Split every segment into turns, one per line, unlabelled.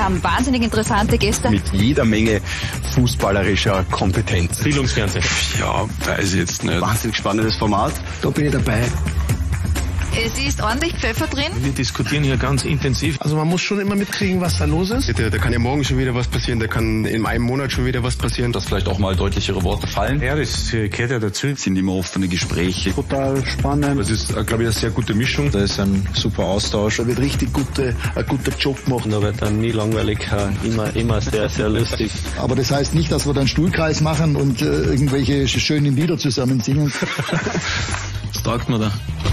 haben wahnsinnig interessante Gäste.
Mit jeder Menge fußballerischer Kompetenz.
Bildungsfernsehen.
Ja, weiß ich jetzt nicht.
Wahnsinnig spannendes Format. Da bin ich dabei.
Es ist ordentlich Pfeffer drin.
Wir diskutieren hier ganz intensiv.
Also man muss schon immer mitkriegen, was da los ist.
Da kann ja morgen schon wieder was passieren, da kann in einem Monat schon wieder was passieren.
Dass vielleicht auch mal deutlichere Worte fallen.
Ja, das gehört ja dazu.
Sind immer offene Gespräche.
Total spannend.
Das ist, glaube ich, eine sehr gute Mischung. Da ist ein super Austausch.
Da wird richtig ein guter Job gemacht.
Da wird dann nie langweilig, immer sehr, sehr lustig.
Aber das heißt nicht, dass wir dann Stuhlkreis machen und irgendwelche schönen Lieder zusammen singen.
Was taugt man da?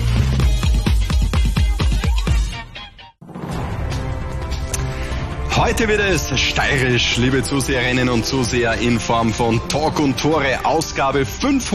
Heute wird es steirisch, liebe Zuseherinnen und Zuseher, in Form von Talk und Tore, Ausgabe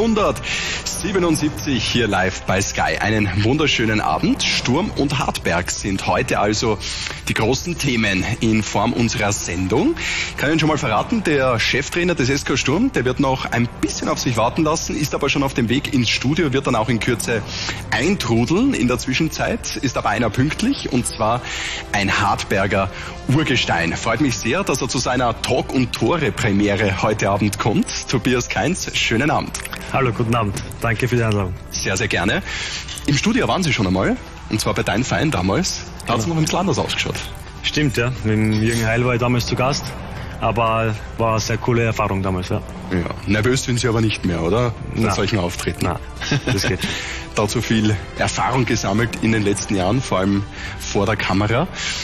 577 hier live bei Sky. Einen wunderschönen Abend. Sturm und Hartberg sind heute also die großen Themen in Form unserer Sendung. Ich kann Ihnen schon mal verraten, der Cheftrainer des SK Sturm, der wird noch ein bisschen auf sich warten lassen, ist aber schon auf dem Weg ins Studio, wird dann auch in Kürze eintrudeln. In der Zwischenzeit ist aber einer pünktlich, und zwar ein Hartberger Urgestein. Freut mich sehr, dass er zu seiner Talk- und Tore-Premiere heute Abend kommt. Tobias Kainz, schönen Abend.
Hallo, guten Abend. Danke für die Einladung.
Sehr, sehr gerne. Im Studio waren Sie schon einmal, und zwar bei Dein Verein damals. Da hat es noch ein bisschen anders ausgeschaut.
Stimmt, ja. Mit dem Jürgen Heil war ich damals zu Gast, aber war eine sehr coole Erfahrung damals, ja.
Ja. Nervös sind Sie aber nicht mehr, oder? Bei solchen Auftritten.
Nein, das geht.
Dazu viel Erfahrung gesammelt in den letzten Jahren, vor allem vor der Kamera.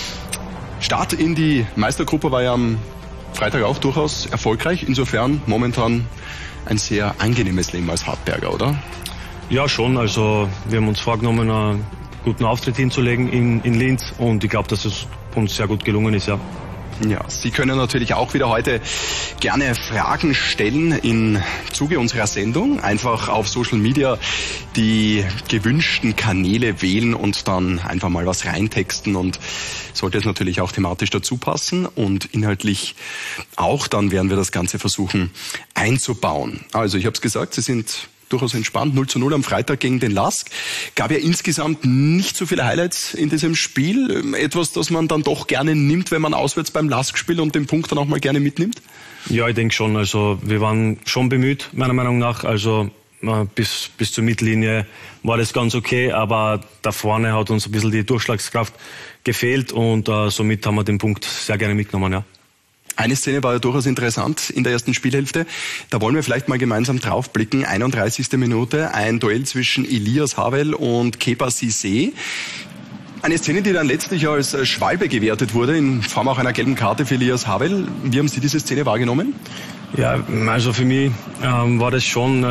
Start in die Meistergruppe war ja am Freitag auch durchaus erfolgreich. Insofern momentan ein sehr angenehmes Leben als Hartberger, oder?
Ja, schon. Also wir haben uns vorgenommen, einen guten Auftritt hinzulegen in Linz, und ich glaube, dass es uns sehr gut gelungen ist, ja.
Ja, Sie können natürlich auch wieder heute gerne Fragen stellen im Zuge unserer Sendung. Einfach auf Social Media die gewünschten Kanäle wählen und dann einfach mal was reintexten, und sollte es natürlich auch thematisch dazu passen und inhaltlich auch, dann werden wir das Ganze versuchen einzubauen. Also ich habe es gesagt, Sie sind durchaus entspannt. 0:0 am Freitag gegen den LASK. Gab ja insgesamt nicht so viele Highlights in diesem Spiel. Etwas, das man dann doch gerne nimmt, wenn man auswärts beim LASK spielt und den Punkt dann auch mal gerne mitnimmt?
Ja, ich denke schon. Also wir waren schon bemüht, meiner Meinung nach. Also bis zur Mittellinie war das ganz okay, aber da vorne hat uns ein bisschen die Durchschlagskraft gefehlt, und somit haben wir den Punkt sehr gerne mitgenommen, ja.
Eine Szene war ja durchaus interessant in der ersten Spielhälfte. Da wollen wir vielleicht mal gemeinsam draufblicken. 31. Minute, ein Duell zwischen Elias Havel und Kepa Cissé. Eine Szene, die dann letztlich als Schwalbe gewertet wurde, in Form auch einer gelben Karte für Elias Havel. Wie haben Sie diese Szene wahrgenommen?
Ja, also für mich war das schon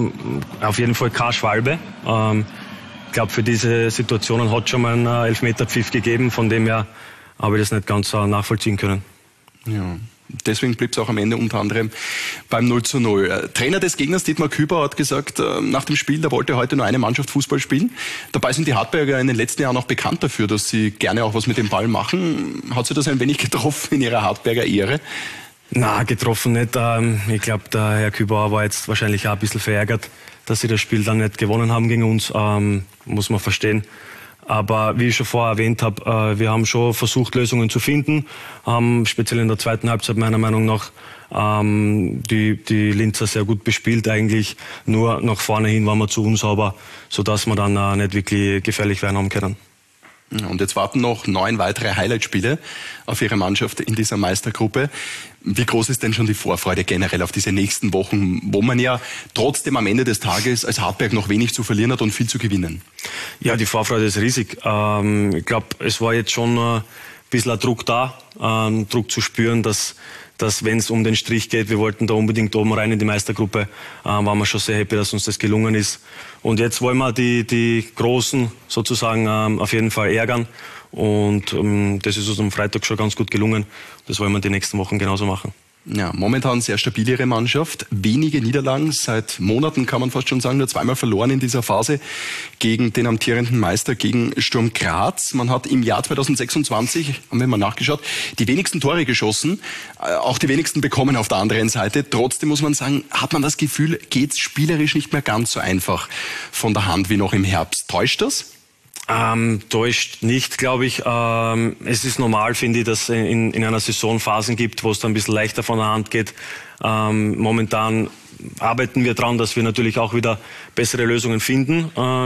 auf jeden Fall keine Schwalbe. Ich glaube, für diese Situationen hat schon mal einen Elfmeterpfiff gegeben, von dem her habe ich das nicht ganz nachvollziehen können.
Ja, deswegen blieb es auch am Ende unter anderem beim 0:0. Trainer des Gegners, Dietmar Küber, hat gesagt, nach dem Spiel, da wollte heute nur eine Mannschaft Fußball spielen. Dabei sind die Hartberger in den letzten Jahren auch bekannt dafür, dass sie gerne auch was mit dem Ball machen. Hat Sie das ein wenig getroffen in Ihrer Hartberger Ehre?
Na, getroffen nicht. Ich glaube, der Herr Küber war jetzt wahrscheinlich auch ein bisschen verärgert, dass sie das Spiel dann nicht gewonnen haben gegen uns. Muss man verstehen. Aber wie ich schon vorher erwähnt habe, wir haben schon versucht, Lösungen zu finden, haben speziell in der zweiten Halbzeit meiner Meinung nach die Linzer sehr gut bespielt eigentlich. Nur nach vorne hin waren wir zu unsauber, sodass wir dann nicht wirklich gefährlich werden haben können.
Und jetzt warten noch 9 weitere Highlight-Spiele auf Ihre Mannschaft in dieser Meistergruppe. Wie groß ist denn schon die Vorfreude generell auf diese nächsten Wochen, wo man ja trotzdem am Ende des Tages als Hartberg noch wenig zu verlieren hat und viel zu gewinnen?
Ja, die Vorfreude ist riesig. Ich glaube, es war jetzt schon ein bisschen ein Druck da, Druck zu spüren, dass wenn es um den Strich geht, wir wollten da unbedingt oben rein in die Meistergruppe, waren wir schon sehr happy, dass uns das gelungen ist. Und jetzt wollen wir die Großen sozusagen auf jeden Fall ärgern. Und das ist uns am Freitag schon ganz gut gelungen. Das wollen wir die nächsten Wochen genauso machen.
Ja, momentan sehr stabil Ihre Mannschaft. Wenige Niederlagen, seit Monaten kann man fast schon sagen, nur 2-mal verloren in dieser Phase gegen den amtierenden Meister, gegen Sturm Graz. Man hat im Jahr 2026, haben wir mal nachgeschaut, die wenigsten Tore geschossen, auch die wenigsten bekommen auf der anderen Seite. Trotzdem muss man sagen, hat man das Gefühl, geht's spielerisch nicht mehr ganz so einfach von der Hand wie noch im Herbst. Täuscht das?
Täuscht nicht, glaube ich. Es ist normal, finde ich, dass es in einer Saison Phasen gibt, wo es dann ein bisschen leichter von der Hand geht. Momentan arbeiten wir daran, dass wir natürlich auch wieder bessere Lösungen finden.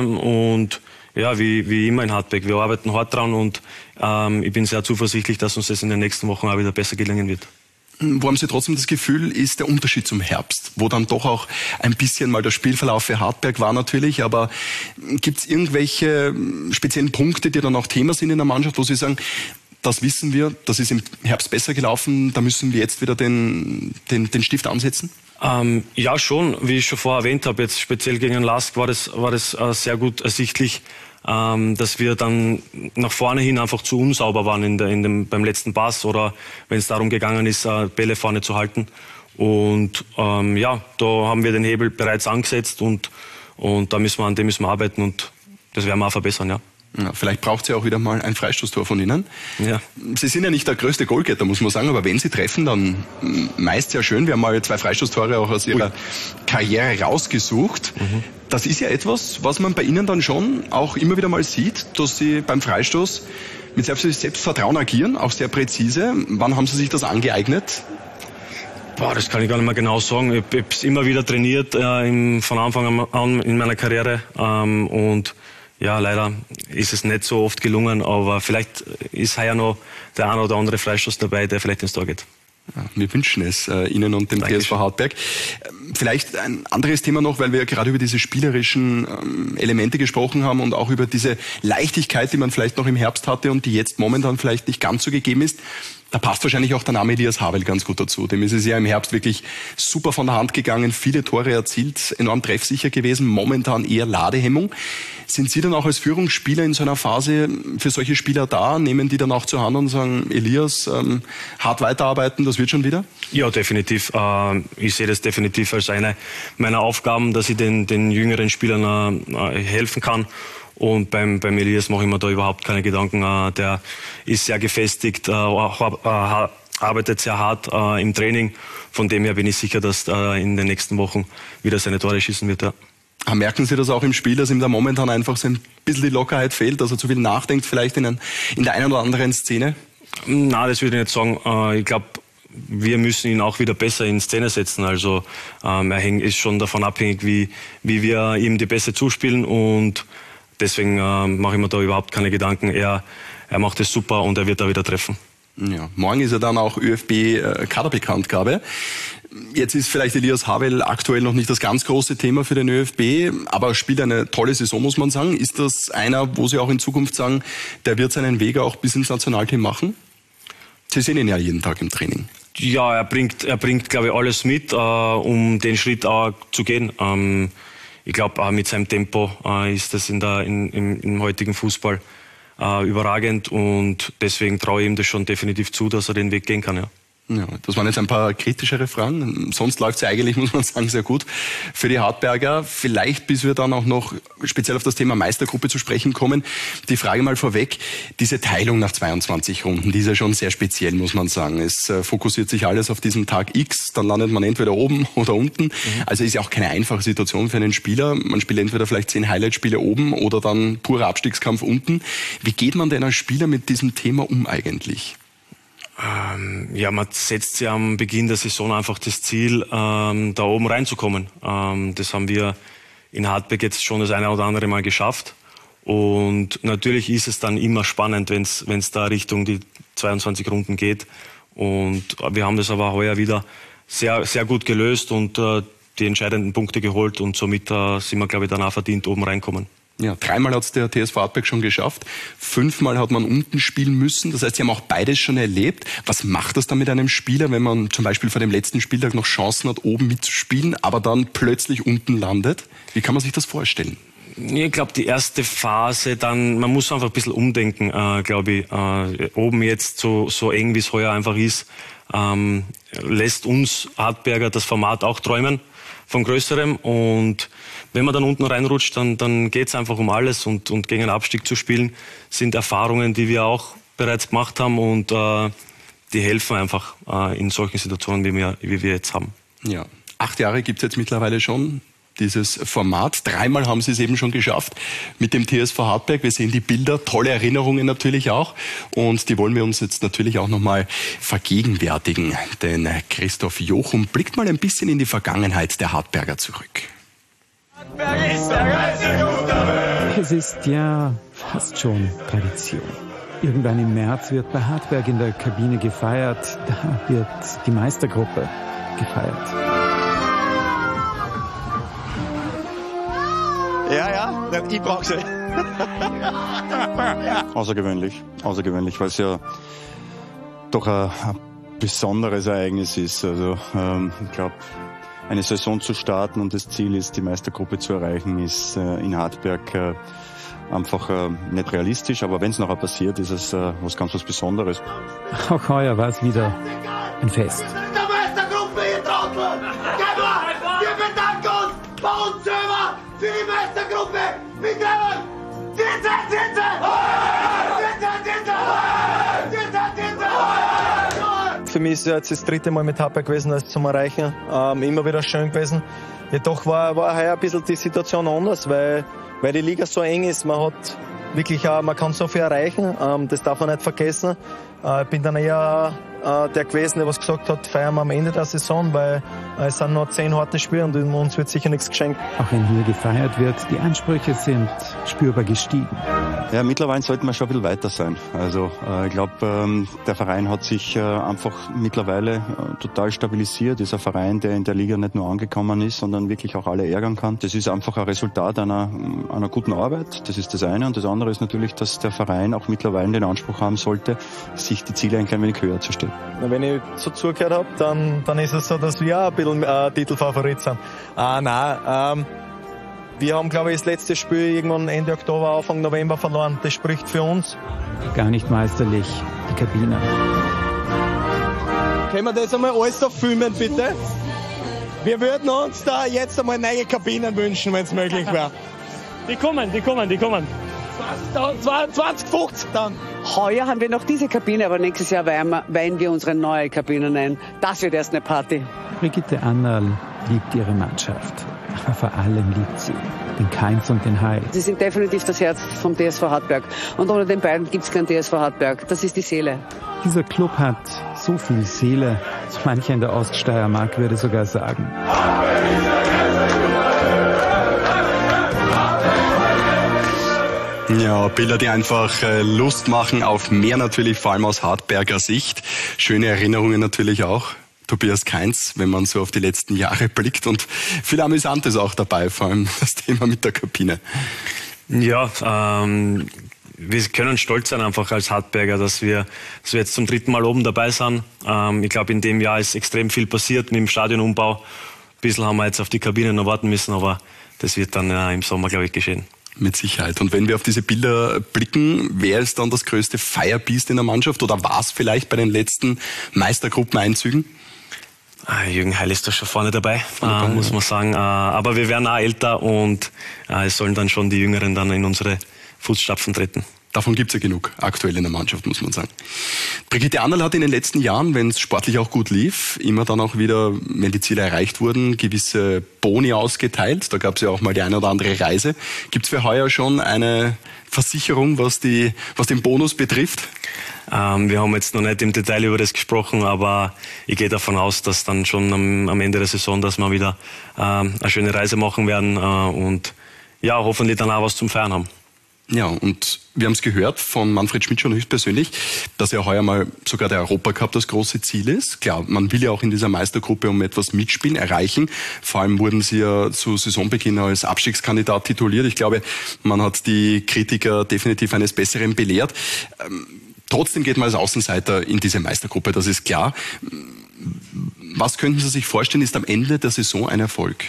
Und ja, wie immer in Hartberg, wir arbeiten hart dran und ich bin sehr zuversichtlich, dass uns das in den nächsten Wochen auch wieder besser gelingen wird.
Wo haben Sie trotzdem das Gefühl, ist der Unterschied zum Herbst, wo dann doch auch ein bisschen mal der Spielverlauf für Hartberg war natürlich, aber gibt es irgendwelche speziellen Punkte, die dann auch Thema sind in der Mannschaft, wo Sie sagen, das wissen wir, das ist im Herbst besser gelaufen, da müssen wir jetzt wieder den Stift ansetzen?
Ja, schon. Wie ich schon vorher erwähnt habe, jetzt speziell gegen LASK war das sehr gut ersichtlich, dass wir dann nach vorne hin einfach zu unsauber waren beim letzten Pass oder wenn es darum gegangen ist, Bälle vorne zu halten. Und ja, da haben wir den Hebel bereits angesetzt und an dem müssen wir arbeiten und das werden wir auch verbessern, ja.
Ja, vielleicht braucht es ja auch wieder mal ein Freistoßtor von Ihnen.
Ja.
Sie sind ja nicht der größte Goalgetter, muss man sagen, aber wenn Sie treffen, dann meist ja schön. Wir haben mal 2 Freistoßtore auch aus Ihrer Karriere rausgesucht. Mhm. Das ist ja etwas, was man bei Ihnen dann schon auch immer wieder mal sieht, dass Sie beim Freistoß mit Selbstvertrauen agieren, auch sehr präzise. Wann haben Sie sich das angeeignet?
Das kann ich gar nicht mehr genau sagen. Ich habe es immer wieder trainiert, von Anfang an in meiner Karriere und ja, leider ist es nicht so oft gelungen, aber vielleicht ist heuer noch der ein oder andere Freistoß dabei, der vielleicht ins Tor geht.
Ja, wir wünschen es Ihnen und dem TSV Hartberg. Vielleicht ein anderes Thema noch, weil wir ja gerade über diese spielerischen Elemente gesprochen haben und auch über diese Leichtigkeit, die man vielleicht noch im Herbst hatte und die jetzt momentan vielleicht nicht ganz so gegeben ist. Da passt wahrscheinlich auch der Name Elias Havel ganz gut dazu. Dem ist es ja im Herbst wirklich super von der Hand gegangen, viele Tore erzielt, enorm treffsicher gewesen, momentan eher Ladehemmung. Sind Sie dann auch als Führungsspieler in so einer Phase für solche Spieler da? Nehmen die dann auch zur Hand und sagen, Elias, hart weiterarbeiten, das wird schon wieder?
Ja, definitiv. Ich sehe das definitiv als eine meiner Aufgaben, dass ich den jüngeren Spielern helfen kann. Und beim Elias mache ich mir da überhaupt keine Gedanken. Der ist sehr gefestigt, arbeitet sehr hart im Training. Von dem her bin ich sicher, dass er in den nächsten Wochen wieder seine Tore schießen wird. Ja.
Merken Sie das auch im Spiel, dass ihm da momentan einfach so ein bisschen die Lockerheit fehlt, dass er zu viel nachdenkt, vielleicht in der einen oder anderen Szene?
Nein, das würde ich nicht sagen. Ich glaube, wir müssen ihn auch wieder besser in Szene setzen. Also er ist schon davon abhängig, wie wir ihm die Pässe zuspielen und deswegen mache ich mir da überhaupt keine Gedanken. Er macht es super und er wird da wieder treffen.
Ja, morgen ist ja dann auch ÖFB-Kaderbekanntgabe. Jetzt ist vielleicht Elias Havel aktuell noch nicht das ganz große Thema für den ÖFB, aber spielt eine tolle Saison, muss man sagen. Ist das einer, wo Sie auch in Zukunft sagen, der wird seinen Weg auch bis ins Nationalteam machen? Sie sehen ihn ja jeden Tag im Training.
Ja, er bringt, glaube ich, alles mit, um den Schritt zu gehen. Ich glaube, mit seinem Tempo ist das im heutigen Fußball überragend und deswegen traue ich ihm das schon definitiv zu, dass er den Weg gehen kann. Ja.
Ja, das waren jetzt ein paar kritischere Fragen. Sonst läuft es ja eigentlich, muss man sagen, sehr gut für die Hartberger. Vielleicht, bis wir dann auch noch speziell auf das Thema Meistergruppe zu sprechen kommen, die Frage mal vorweg. Diese Teilung nach 22 Runden, die ist ja schon sehr speziell, muss man sagen. Es fokussiert sich alles auf diesen Tag X, dann landet man entweder oben oder unten. Also ist ja auch keine einfache Situation für einen Spieler. Man spielt entweder vielleicht 10 Highlight-Spiele oben oder dann purer Abstiegskampf unten. Wie geht man denn als Spieler mit diesem Thema um eigentlich?
Ja, man setzt sich am Beginn der Saison einfach das Ziel, da oben reinzukommen. Das haben wir in Hartberg jetzt schon das eine oder andere Mal geschafft. Und natürlich ist es dann immer spannend, wenn es da Richtung die 22 Runden geht. Und wir haben das aber heuer wieder sehr, sehr gut gelöst und die entscheidenden Punkte geholt. Und somit sind wir, glaube ich, danach verdient oben reinkommen.
Ja, 3-mal hat es der TSV Hartberg schon geschafft. 5-mal hat man unten spielen müssen. Das heißt, Sie haben auch beides schon erlebt. Was macht das dann mit einem Spieler, wenn man zum Beispiel vor dem letzten Spieltag noch Chancen hat, oben mitzuspielen, aber dann plötzlich unten landet? Wie kann man sich das vorstellen?
Ich glaube, die erste Phase, man muss einfach ein bisschen umdenken, glaube ich. Oben jetzt so eng, wie es heuer einfach ist, lässt uns Hartberger das Format auch träumen von Größerem. Und wenn man dann unten reinrutscht, dann geht es einfach um alles. Und gegen einen Abstieg zu spielen, sind Erfahrungen, die wir auch bereits gemacht haben. Und die helfen einfach in solchen Situationen, wie wir jetzt haben.
Ja, 8 Jahre gibt es jetzt mittlerweile schon. dieses Format. 3-mal haben sie es eben schon geschafft mit dem TSV Hartberg. Wir sehen die Bilder, tolle Erinnerungen natürlich auch. Und die wollen wir uns jetzt natürlich auch nochmal vergegenwärtigen. Denn Christoph Jochum blickt mal ein bisschen in die Vergangenheit der Hartberger zurück.
Es ist ja fast schon Tradition. Irgendwann im März wird bei Hartberg in der Kabine gefeiert. Da wird die Meistergruppe gefeiert.
Ja, ich brauche sie. Außergewöhnlich, weil es ja doch ein besonderes Ereignis ist. Also ich glaube, eine Saison zu starten und das Ziel ist, die Meistergruppe zu erreichen, ist in Hartberg einfach nicht realistisch. Aber wenn es noch passiert, ist es was ganz was Besonderes.
Auch heuer war es wieder ein Fest.
Der Meistergruppe, ihr Trottel! Wir bedanken uns bei uns selber für die Meistergruppe mit einem
Für mich ist es jetzt das 3. Mal mit Hartberg gewesen, das zum Erreichen. Immer wieder schön gewesen. Jedoch war heuer ein bisschen die Situation anders, weil die Liga so eng ist. Man hat wirklich man kann so viel erreichen. Das darf man nicht vergessen. Ich bin dann eher der gewesen, der was gesagt hat, feiern wir am Ende der Saison, weil es sind noch 10 harte Spiele und uns wird sicher nichts geschenkt.
Auch wenn hier gefeiert wird, die Ansprüche sind spürbar gestiegen.
Ja, mittlerweile sollten wir schon ein bisschen weiter sein. Also ich glaube, der Verein hat sich einfach mittlerweile total stabilisiert. Ist ein Verein, der in der Liga nicht nur angekommen ist, sondern wirklich auch alle ärgern kann. Das ist einfach ein Resultat einer guten Arbeit. Das ist das eine. Und das andere ist natürlich, dass der Verein auch mittlerweile den Anspruch haben sollte, sich die Ziele ein klein wenig höher zu stellen.
Wenn ich so zugehört habe, dann ist es so, dass wir auch ein bisschen Titelfavorit sind. Wir haben, glaube ich, das letzte Spiel irgendwann Ende Oktober, Anfang November verloren. Das spricht für uns.
Gar nicht meisterlich, die Kabine.
Können wir das einmal alles auf filmen, bitte? Wir würden uns da jetzt einmal neue Kabinen wünschen, wenn es möglich wäre.
Die kommen.
2050 dann.
Heuer haben wir noch diese Kabine, aber nächstes Jahr weihen wir unsere neue Kabine ein. Das wird erst eine Party.
Brigitte Annal liebt ihre Mannschaft, aber vor allem liebt sie den Keins und den Hai.
Sie sind definitiv das Herz vom TSV Hartberg. Und ohne den beiden gibt es kein TSV Hartberg. Das ist die Seele.
Dieser Club hat so viel Seele, so mancher in der Oststeiermark würde sogar sagen.
Ja, Bilder, die einfach Lust machen auf mehr natürlich, vor allem aus Hartberger Sicht. Schöne Erinnerungen natürlich auch. Tobias Keins, wenn man so auf die letzten Jahre blickt und viel Amüsantes auch dabei, vor allem das Thema mit der Kabine.
Ja, wir können stolz sein einfach als Hartberger, dass wir jetzt zum 3. Mal oben dabei sind. Ich glaube, in dem Jahr ist extrem viel passiert mit dem Stadionumbau. Ein bisschen haben wir jetzt auf die Kabine noch warten müssen, aber das wird dann im Sommer, glaube ich, geschehen.
Mit Sicherheit. Und wenn wir auf diese Bilder blicken, wer ist dann das größte Firebeast in der Mannschaft oder war es vielleicht bei den letzten Meistergruppeneinzügen?
Jürgen Heil ist da schon vorne dabei, muss man sagen. Aber wir werden auch älter und es sollen dann schon die Jüngeren dann in unsere Fußstapfen treten.
Davon gibt es ja genug aktuell in der Mannschaft, muss man sagen. Brigitte Annal hat in den letzten Jahren, wenn es sportlich auch gut lief, immer dann auch wieder, wenn die Ziele erreicht wurden, gewisse Boni ausgeteilt. Da gab es ja auch mal die eine oder andere Reise. Gibt es für heuer schon eine Versicherung, was den Bonus betrifft?
Wir haben jetzt noch nicht im Detail über das gesprochen, aber ich gehe davon aus, dass dann schon am Ende der Saison, dass wir wieder eine schöne Reise machen werden und ja, hoffentlich dann auch was zum Feiern haben.
Ja, und wir haben es gehört von Manfred Schmidt schon höchstpersönlich, dass ja heuer mal sogar der Europacup das große Ziel ist. Klar, man will ja auch in dieser Meistergruppe um etwas mitspielen, erreichen. Vor allem wurden sie ja zu Saisonbeginn als Abstiegskandidat tituliert. Ich glaube, man hat die Kritiker definitiv eines Besseren belehrt. Trotzdem geht man als Außenseiter in diese Meistergruppe, das ist klar. Was könnten Sie sich vorstellen, ist am Ende der Saison ein Erfolg?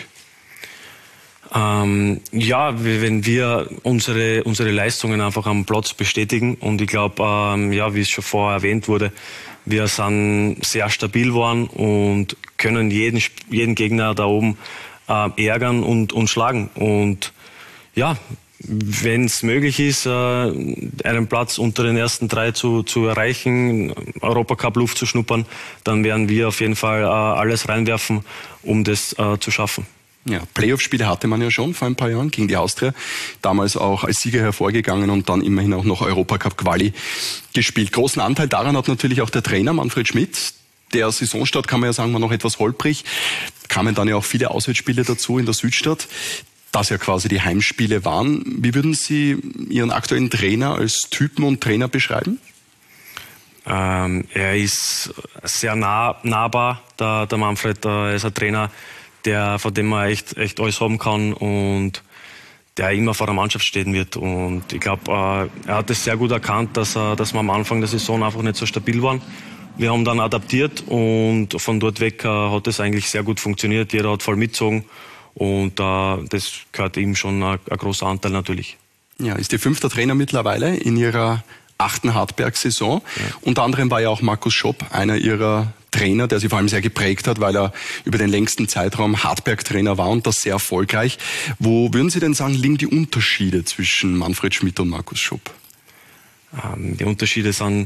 Ja, wenn wir unsere Leistungen einfach am Platz bestätigen und ich glaube, ja, wie es schon vorher erwähnt wurde, wir sind sehr stabil geworden und können jeden Gegner da oben ärgern und schlagen und ja, wenn es möglich ist, einen Platz unter den ersten 3 zu erreichen, Europacup Luft zu schnuppern, dann werden wir auf jeden Fall alles reinwerfen, um das zu schaffen.
Ja, Playoff-Spiele hatte man ja schon vor ein paar Jahren gegen die Austria. Damals auch als Sieger hervorgegangen und dann immerhin auch noch Europacup-Quali gespielt. Großen Anteil daran hat natürlich auch der Trainer Manfred Schmidt. Der Saisonstart, kann man ja sagen, war noch etwas holprig. Kamen dann ja auch viele Auswärtsspiele dazu in der Südstadt, das ja quasi die Heimspiele waren. Wie würden Sie Ihren aktuellen Trainer als Typen und Trainer beschreiben?
Er ist sehr nahbar, der Manfred. Er ist ein Trainer, von dem man echt alles haben kann und der immer vor der Mannschaft stehen wird. Und ich glaube, er hat es sehr gut erkannt, dass wir am Anfang der Saison einfach nicht so stabil waren. Wir haben dann adaptiert und von dort weg hat es eigentlich sehr gut funktioniert. Jeder hat voll mitgezogen und das gehört ihm schon ein großer Anteil natürlich.
Ja, ist Ihr 5. Trainer mittlerweile in Ihrer 8. Hartberg-Saison. Ja. Unter anderem war ja auch Markus Schopp einer Ihrer Trainer, der Sie vor allem sehr geprägt hat, weil er über den längsten Zeitraum Hartberg-Trainer war und das sehr erfolgreich. Wo würden Sie denn sagen, liegen die Unterschiede zwischen Manfred Schmidt und Markus Schopp?
Die Unterschiede sind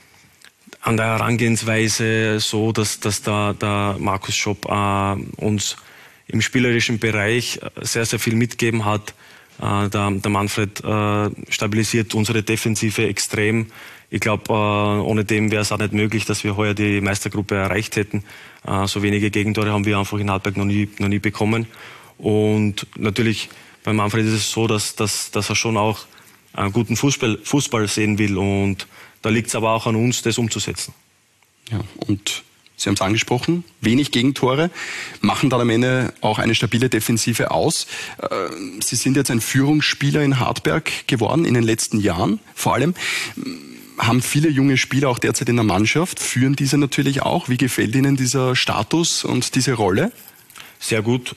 an der Herangehensweise so, dass der Markus Schopp uns im spielerischen Bereich sehr, sehr viel mitgegeben hat. Der Manfred stabilisiert unsere Defensive extrem. Ich glaube, ohne dem wäre es auch nicht möglich, dass wir heuer die Meistergruppe erreicht hätten. So wenige Gegentore haben wir einfach in Hartberg noch nie bekommen. Und natürlich bei Manfred ist es so, dass er schon auch einen guten Fußball sehen will. Und da liegt es aber auch an uns, das umzusetzen.
Ja, und Sie haben es angesprochen, wenig Gegentore, machen dann am Ende auch eine stabile Defensive aus. Sie sind jetzt ein Führungsspieler in Hartberg geworden in den letzten Jahren. Vor allem haben viele junge Spieler auch derzeit in der Mannschaft, führen diese natürlich auch. Wie gefällt Ihnen dieser Status und diese Rolle?
Sehr gut.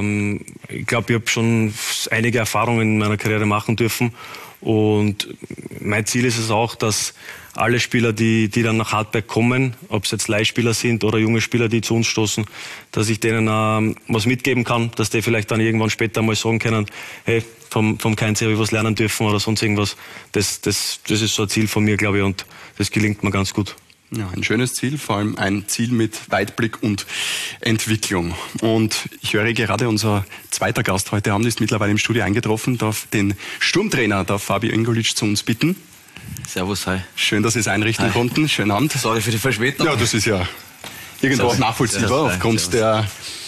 Ich glaube, ich habe schon einige Erfahrungen in meiner Karriere machen dürfen. Und mein Ziel ist es auch, dass alle Spieler, die dann nach Hartberg kommen, ob es jetzt Leihspieler sind oder junge Spieler, die zu uns stoßen, dass ich denen was mitgeben kann, dass die vielleicht dann irgendwann später mal sagen können, hey, vom Kainz habe ich was lernen dürfen oder sonst irgendwas. Das ist so ein Ziel von mir, glaube ich, und das gelingt mir ganz gut.
Ja, ein schönes Ziel, vor allem ein Ziel mit Weitblick und Entwicklung. Und ich höre gerade, unser zweiter Gast heute Abend ist mittlerweile im Studio eingetroffen, darf den Sturmtrainer, Fabi Ingolic, zu uns bitten.
Servus, hi.
Schön, dass Sie es einrichten konnten. Schönen Abend.
Sorry für die Verspätung.
Ja, das ist ja irgendwo auch nachvollziehbar aufgrund der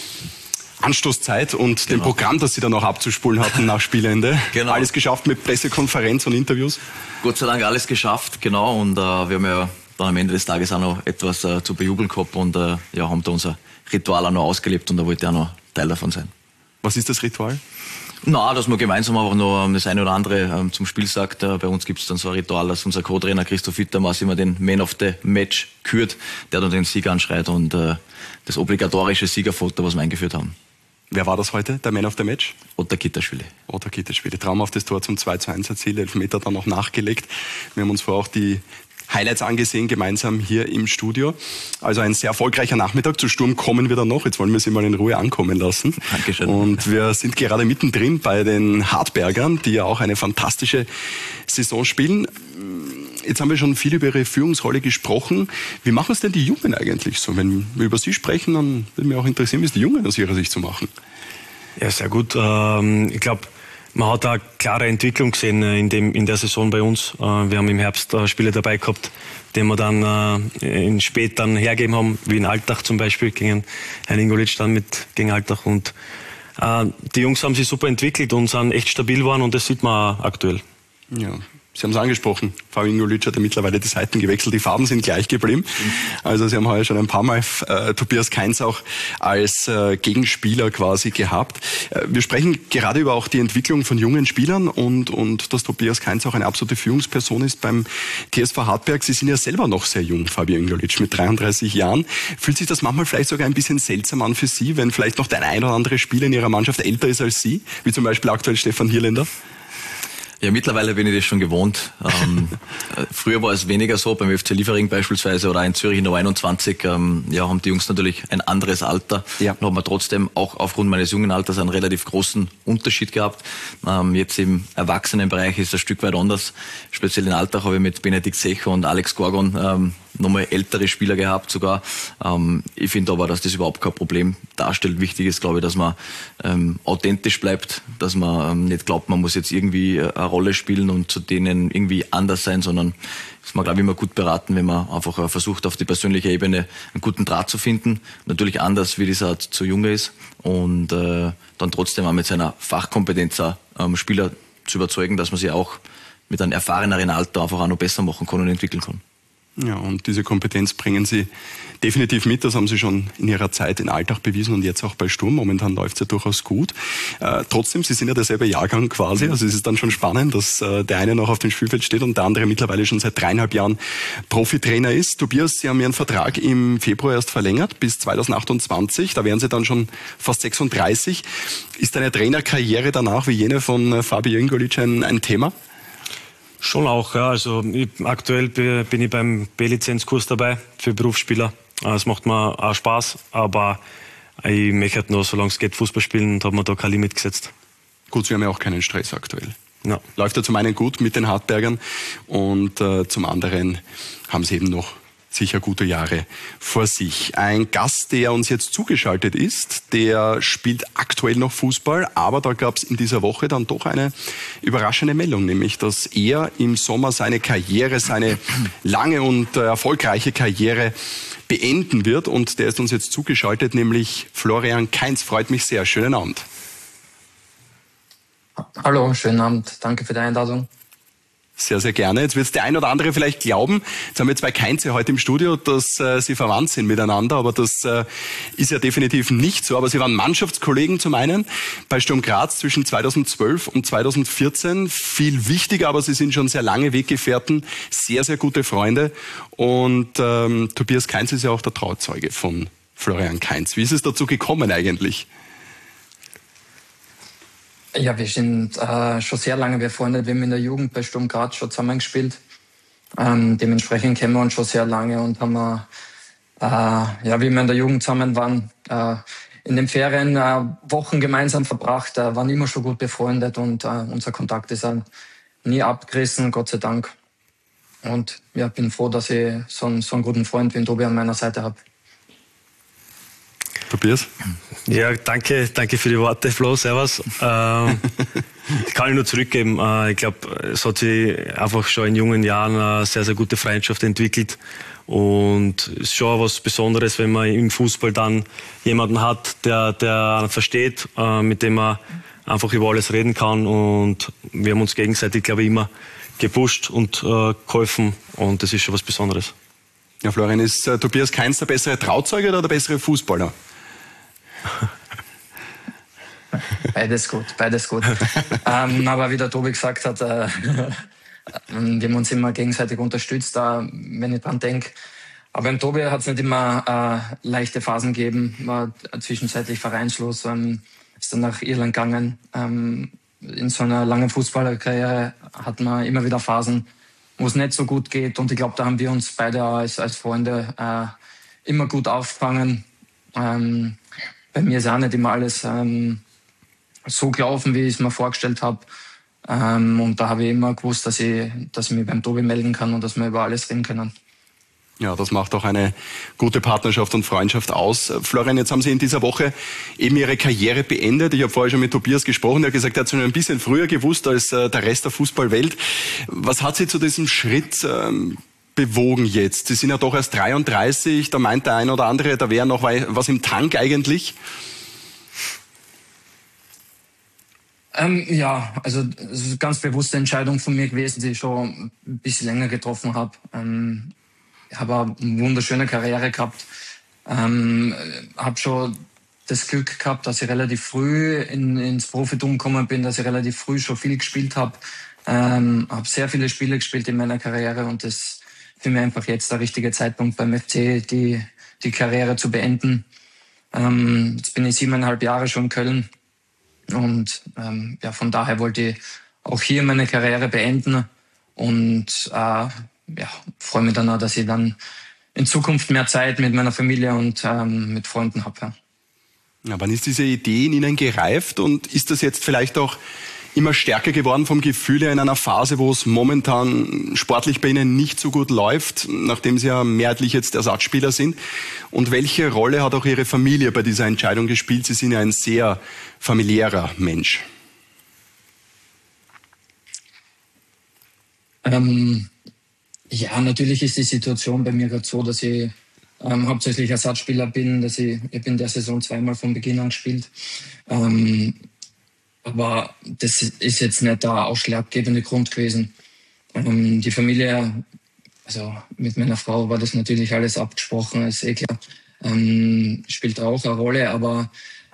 Anstoßzeit und dem Programm, das Sie dann noch abzuspulen hatten nach Spielende. Genau. Alles geschafft mit Pressekonferenz und Interviews?
Gott sei Dank alles geschafft, genau. Und wir haben ja dann am Ende des Tages auch noch etwas zu bejubeln gehabt und haben da unser Ritual auch noch ausgelebt und da wollte ich auch noch Teil davon sein.
Was ist das Ritual?
Na, dass man gemeinsam einfach noch das eine oder andere zum Spiel sagt. Bei uns gibt es dann so ein Ritual, dass unser Co-Trainer Christoph Wittermaß immer den Man of the Match kürt, der dann den Sieger anschreit und das obligatorische Siegerfoto, was wir eingeführt haben.
Wer war das heute, der Man of the Match?
Otar Kitaschwili.
Otar Kitaschwili. Traumhaftes Tor zum 2:1 erzielt, Elfmeter dann noch nachgelegt. Wir haben uns vorher auch die Highlights angesehen, gemeinsam hier im Studio. Also ein sehr erfolgreicher Nachmittag. Zu Sturm kommen wir dann noch. Jetzt wollen wir Sie mal in Ruhe ankommen lassen.
Dankeschön.
Und wir sind gerade mittendrin bei den Hartbergern, die ja auch eine fantastische Saison spielen. Jetzt haben wir schon viel über Ihre Führungsrolle gesprochen. Wie machen es denn die Jungen eigentlich so? Wenn wir über Sie sprechen, dann würde mich auch interessieren, wie es die Jungen aus Ihrer Sicht so machen.
Ja, sehr gut. Ich glaube, man hat eine klare Entwicklung gesehen in der Saison bei uns. Wir haben im Herbst Spiele dabei gehabt, die wir dann in Spät dann hergeben haben, wie in Altach zum Beispiel, gegen Herrn Ingolic dann gegen Altach. Und die Jungs haben sich super entwickelt und sind echt stabil geworden und das sieht man auch aktuell.
Ja. Sie haben es angesprochen, Fabi Ingolic hat ja mittlerweile die Seiten gewechselt, die Farben sind gleich geblieben. Also Sie haben heuer schon ein paar Mal Tobias Kainz auch als Gegenspieler quasi gehabt. Wir sprechen gerade über auch die Entwicklung von jungen Spielern und dass Tobias Kainz auch eine absolute Führungsperson ist beim TSV Hartberg. Sie sind ja selber noch sehr jung, Fabi Ingolic, mit 33 Jahren. Fühlt sich das manchmal vielleicht sogar ein bisschen seltsam an für Sie, wenn vielleicht noch der ein oder andere Spieler in Ihrer Mannschaft älter ist als Sie, wie zum Beispiel aktuell Stefan Hierländer?
Ja, mittlerweile bin ich das schon gewohnt. Früher war es weniger so, beim FC Liefering beispielsweise oder auch in Zürich in der 21 haben die Jungs natürlich ein anderes Alter. Ja. Da haben wir trotzdem auch aufgrund meines jungen Alters einen relativ großen Unterschied gehabt. Jetzt im Erwachsenenbereich ist es ein Stück weit anders. Speziell in Altach habe ich mit Benedikt Secher und Alex Gorgon nochmal ältere Spieler gehabt sogar. Ich finde aber, dass das überhaupt kein Problem darstellt. Wichtig ist, glaube ich, dass man authentisch bleibt, dass man nicht glaubt, man muss jetzt irgendwie eine Rolle spielen und zu denen irgendwie anders sein, sondern ist man, glaube ich, immer gut beraten, wenn man einfach versucht, auf die persönliche Ebene einen guten Draht zu finden. Natürlich anders, wie dieser zu Junge ist und dann trotzdem auch mit seiner Fachkompetenz Spieler zu überzeugen, dass man sie auch mit einem erfahreneren Alter einfach auch noch besser machen kann und entwickeln kann.
Ja, und diese Kompetenz bringen Sie definitiv mit. Das haben Sie schon in Ihrer Zeit in Altach bewiesen und jetzt auch bei Sturm. Momentan läuft es ja durchaus gut. Trotzdem, Sie sind ja derselbe Jahrgang quasi. Also es ist dann schon spannend, dass der eine noch auf dem Spielfeld steht und der andere mittlerweile schon seit 3,5 Jahren Profitrainer ist. Tobias, Sie haben Ihren Vertrag im Februar erst verlängert bis 2028. Da wären Sie dann schon fast 36. Ist eine Trainerkarriere danach wie jene von Fabi Jüngolic ein Thema?
Schon auch, ja. Also aktuell bin ich beim B-Lizenzkurs dabei für Berufsspieler. Es macht mir auch Spaß, aber ich möchte nur, solange es geht, Fußball spielen und habe mir da kein Limit gesetzt.
Gut, Sie haben ja auch keinen Stress aktuell.
Ja.
Läuft ja zum einen gut mit den Hartbergern und zum anderen haben Sie eben noch sicher gute Jahre vor sich. Ein Gast, der uns jetzt zugeschaltet ist, der spielt aktuell noch Fußball, aber da gab es in dieser Woche dann doch eine überraschende Meldung, nämlich, dass er im Sommer seine Karriere, seine lange und erfolgreiche Karriere beenden wird und der ist uns jetzt zugeschaltet, nämlich Florian Kainz. Freut mich sehr. Schönen Abend.
Hallo, schönen Abend. Danke für die Einladung.
Sehr, sehr gerne. Jetzt wird es der ein oder andere vielleicht glauben, jetzt haben wir zwei Kainze heute im Studio, dass sie verwandt sind miteinander, aber das ist ja definitiv nicht so. Aber sie waren Mannschaftskollegen zum einen bei Sturm Graz zwischen 2012 und 2014. Viel wichtiger, aber sie sind schon sehr lange Weggefährten, sehr, sehr gute Freunde. Und Tobias Kainz ist ja auch der Trauzeuge von Florian Kainz. Wie ist es dazu gekommen eigentlich?
Ja, wir sind schon sehr lange befreundet. Wir haben in der Jugend bei Sturm Graz schon zusammengespielt. Dementsprechend kennen wir uns schon sehr lange und haben wie wir in der Jugend zusammen waren, in den Ferien Wochen gemeinsam verbracht, waren immer schon gut befreundet und unser Kontakt ist nie abgerissen, Gott sei Dank. Und ja, bin froh, dass ich so einen guten Freund wie Tobi an meiner Seite habe.
Tobias?
Ja, danke für die Worte, Flo, servus. Kann ich nur zurückgeben. Ich glaube, es hat sich einfach schon in jungen Jahren eine sehr, sehr gute Freundschaft entwickelt. Und es ist schon was Besonderes, wenn man im Fußball dann jemanden hat, der versteht, mit dem man einfach über alles reden kann. Und wir haben uns gegenseitig, glaube ich, immer gepusht und geholfen. Und das ist schon was Besonderes.
Ja, Florian, ist Tobias Kainz der bessere Trauzeuge oder der bessere Fußballer?
Beides gut. Aber wie der Tobi gesagt hat, wir haben uns immer gegenseitig unterstützt, wenn ich dran denke. Aber beim Tobi hat es nicht immer leichte Phasen gegeben, war zwischenzeitlich vereinslos, ist dann nach Irland gegangen. In so einer langen Fußballerkarriere hat man immer wieder Phasen, wo es nicht so gut geht. Und ich glaube, da haben wir uns beide als Freunde immer gut aufgefangen. Bei mir ist auch nicht immer alles so gelaufen, wie ich es mir vorgestellt habe. Und da habe ich immer gewusst, dass ich mich beim Tobi melden kann und dass wir über alles reden können.
Ja, das macht auch eine gute Partnerschaft und Freundschaft aus. Florian, jetzt haben Sie in dieser Woche eben Ihre Karriere beendet. Ich habe vorher schon mit Tobias gesprochen. Er hat gesagt, er hat schon ein bisschen früher gewusst als der Rest der Fußballwelt. Was hat Sie zu diesem Schritt bewogen jetzt? Sie sind ja doch erst 33. Da meint der ein oder andere, da wäre noch was im Tank eigentlich.
Also das ist eine ganz bewusste Entscheidung von mir gewesen, die ich schon ein bisschen länger getroffen habe. Ich habe eine wunderschöne Karriere gehabt. Habe schon das Glück gehabt, dass ich relativ früh ins Profitum gekommen bin, dass ich relativ früh schon viel gespielt habe. Habe sehr viele Spiele gespielt in meiner Karriere und das ist für mich einfach jetzt der richtige Zeitpunkt beim FC, die Karriere zu beenden. Jetzt bin ich 7,5 Jahre schon in Köln und von daher wollte ich auch hier meine Karriere beenden und freue mich dann auch, dass ich dann in Zukunft mehr Zeit mit meiner Familie und mit Freunden habe.
Ja, wann ist diese Idee in Ihnen gereift und ist das jetzt vielleicht auch immer stärker geworden vom Gefühl her in einer Phase, wo es momentan sportlich bei Ihnen nicht so gut läuft, nachdem Sie ja mehrheitlich jetzt Ersatzspieler sind? Und welche Rolle hat auch Ihre Familie bei dieser Entscheidung gespielt? Sie sind ja ein sehr familiärer Mensch.
Ja, natürlich ist die Situation bei mir gerade so, dass ich hauptsächlich Ersatzspieler bin, ich bin der Saison zweimal von Beginn an gespielt. Aber das ist jetzt nicht der ausschlaggebende Grund gewesen. Die Familie, also mit meiner Frau war das natürlich alles abgesprochen, ist klar. Spielt auch eine Rolle, aber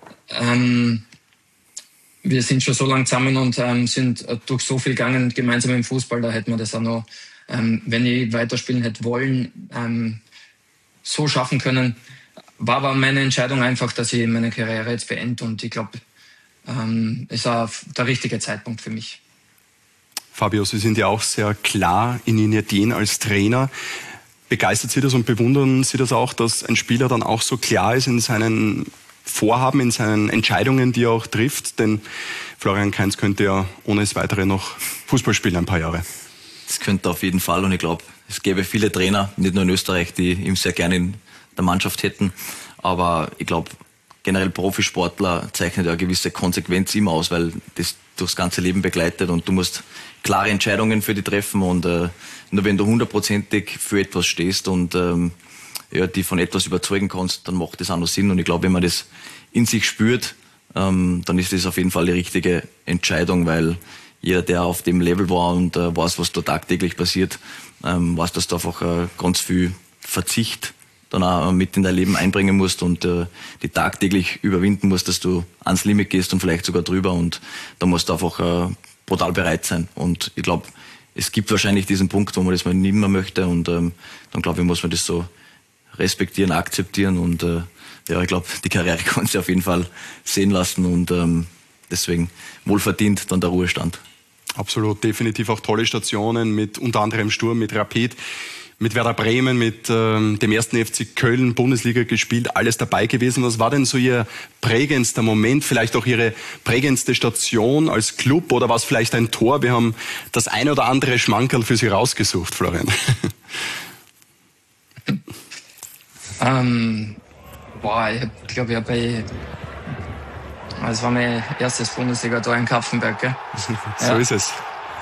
wir sind schon so lange zusammen und sind durch so viel gegangen gemeinsam im Fußball, da hätten wir das auch noch, wenn ich weiterspielen hätte wollen, so schaffen können. War aber meine Entscheidung einfach, dass ich meine Karriere jetzt beende und ich glaube, ist auch der richtige Zeitpunkt für mich.
Fabio, Sie sind ja auch sehr klar in Ihren Ideen als Trainer. Begeistert Sie das und bewundern Sie das auch, dass ein Spieler dann auch so klar ist in seinen Vorhaben, in seinen Entscheidungen, die er auch trifft? Denn Florian Kainz könnte ja ohne das Weitere noch Fußball spielen ein paar Jahre.
Das könnte auf jeden Fall und ich glaube, es gäbe viele Trainer, nicht nur in Österreich, die ihn sehr gerne in der Mannschaft hätten. Aber ich glaube, generell Profisportler zeichnet ja eine gewisse Konsequenz immer aus, weil das durchs ganze Leben begleitet und du musst klare Entscheidungen für die treffen und nur wenn du 100%ig für etwas stehst und die von etwas überzeugen kannst, dann macht das auch noch Sinn und ich glaube, wenn man das in sich spürt, dann ist das auf jeden Fall die richtige Entscheidung, weil jeder, der auf dem Level war und weiß, was da tagtäglich passiert, weiß, dass du einfach ganz viel Verzicht dann auch mit in dein Leben einbringen musst und die tagtäglich überwinden musst, dass du ans Limit gehst und vielleicht sogar drüber und da musst du einfach brutal bereit sein. Und ich glaube, es gibt wahrscheinlich diesen Punkt, wo man das mal nicht mehr möchte und dann glaube ich, muss man das so respektieren, akzeptieren und ich glaube, die Karriere kann sich auf jeden Fall sehen lassen und deswegen wohlverdient dann der Ruhestand.
Absolut, definitiv auch tolle Stationen mit unter anderem Sturm, mit Rapid, mit Werder Bremen, mit dem 1. FC Köln, Bundesliga gespielt, alles dabei gewesen. Was war denn so Ihr prägendster Moment, vielleicht auch Ihre prägendste Station als Club oder was vielleicht ein Tor? Wir haben das ein oder andere Schmankerl für Sie rausgesucht, Florian.
Ich glaube, das war mein erstes Bundesliga-Tor in Kapfenberg, gell?
So ist es.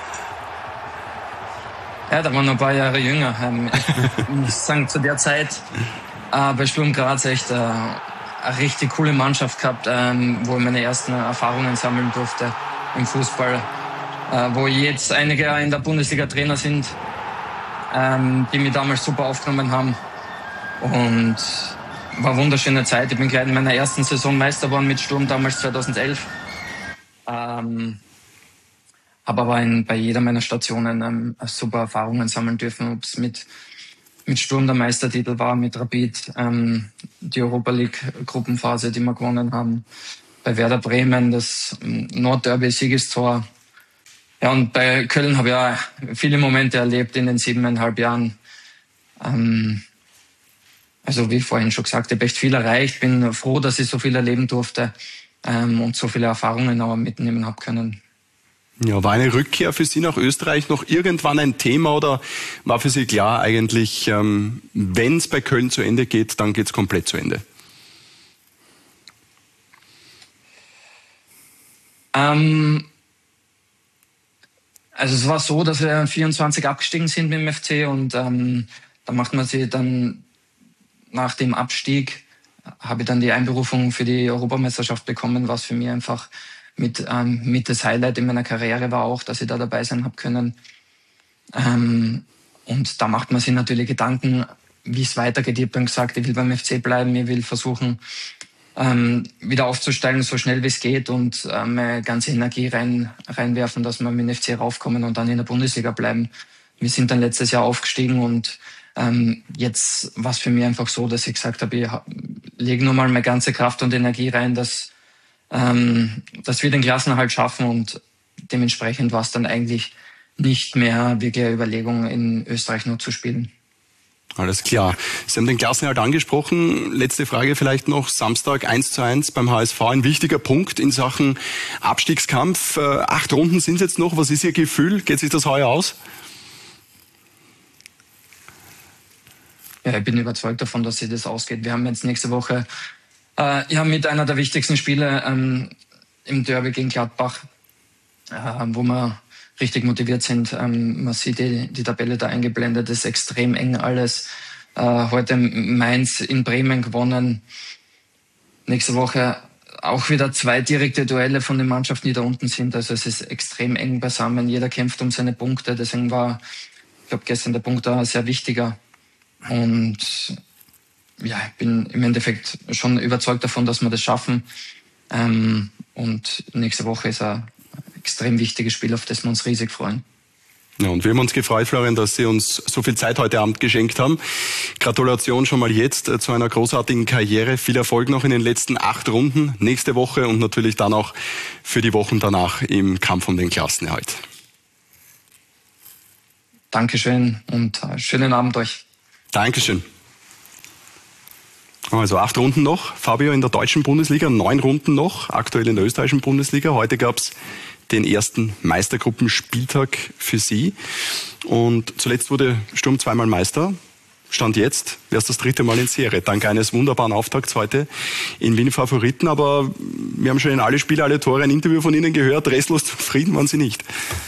Ja, da waren noch ein paar Jahre jünger. Ich muss sagen, zu der Zeit bei Sturm Graz echt eine richtig coole Mannschaft gehabt, wo ich meine ersten Erfahrungen sammeln durfte im Fußball. Wo jetzt einige in der Bundesliga Trainer sind, die mich damals super aufgenommen haben. Und war eine wunderschöne Zeit. Ich bin gleich in meiner ersten Saison Meister geworden mit Sturm, damals 2011. Habe aber bei jeder meiner Stationen super Erfahrungen sammeln dürfen, ob es mit Sturm der Meistertitel war, mit Rapid, die Europa League Gruppenphase, die wir gewonnen haben, bei Werder Bremen das Nordderby Siegestor. Ja, und bei Köln habe ich auch viele Momente erlebt in den 7,5 Jahren. Also wie vorhin schon gesagt, ich habe echt viel erreicht, bin froh, dass ich so viel erleben durfte und so viele Erfahrungen auch mitnehmen habe können.
Ja, war eine Rückkehr für Sie nach Österreich noch irgendwann ein Thema oder war für Sie klar eigentlich, wenn es bei Köln zu Ende geht, dann geht es komplett zu Ende?
Also es war so, dass wir 24 abgestiegen sind mit dem FC und da macht man sich dann nach dem Abstieg, habe ich dann die Einberufung für die Europameisterschaft bekommen, was für mich einfach mit das Highlight in meiner Karriere war auch, dass ich da dabei sein habe können. Und da macht man sich natürlich Gedanken, wie es weitergeht. Ich habe dann gesagt, ich will beim FC bleiben, ich will versuchen, wieder aufzusteigen, so schnell wie es geht und meine ganze Energie reinwerfen, dass wir mit dem FC raufkommen und dann in der Bundesliga bleiben. Wir sind dann letztes Jahr aufgestiegen und jetzt war es für mich einfach so, dass ich gesagt habe, ich lege nochmal meine ganze Kraft und Energie rein, dass wir den Klassenerhalt schaffen und dementsprechend war es dann eigentlich nicht mehr wirklich eine Überlegung, in Österreich nur zu spielen.
Alles klar. Sie haben den Klassenerhalt angesprochen. Letzte Frage vielleicht noch. Samstag 1:1 beim HSV. Ein wichtiger Punkt in Sachen Abstiegskampf. 8 Runden sind es jetzt noch. Was ist Ihr Gefühl? Geht sich das heuer aus?
Ja, ich bin überzeugt davon, dass sich das ausgeht. Wir haben jetzt nächste Woche mit einer der wichtigsten Spiele im Derby gegen Gladbach, wo wir richtig motiviert sind. Man sieht die Tabelle da eingeblendet, das ist extrem eng alles. Heute Mainz in Bremen gewonnen. Nächste Woche auch wieder 2 direkte Duelle von den Mannschaften, die da unten sind. Also es ist extrem eng beisammen. Jeder kämpft um seine Punkte. Deswegen war, ich glaube, gestern der Punkt da sehr wichtiger. Und ja, ich bin im Endeffekt schon überzeugt davon, dass wir das schaffen. Und nächste Woche ist ein extrem wichtiges Spiel, auf das wir uns riesig freuen.
Ja, und wir haben uns gefreut, Florian, dass Sie uns so viel Zeit heute Abend geschenkt haben. Gratulation schon mal jetzt zu einer großartigen Karriere. Viel Erfolg noch in den letzten 8 Runden nächste Woche und natürlich dann auch für die Wochen danach im Kampf um den Klassenerhalt.
Dankeschön und schönen Abend euch.
Dankeschön. Also 8 Runden noch, Fabio, in der deutschen Bundesliga, 9 Runden noch, aktuell in der österreichischen Bundesliga. Heute gab es den ersten Meistergruppenspieltag für Sie. Und zuletzt wurde Sturm 2-mal Meister. Stand jetzt, wäre es das 3. Mal in Serie. Dank eines wunderbaren Auftakts heute in Wien Favoriten. Aber wir haben schon in alle Spiele, alle Tore ein Interview von Ihnen gehört. Restlos zufrieden waren Sie nicht.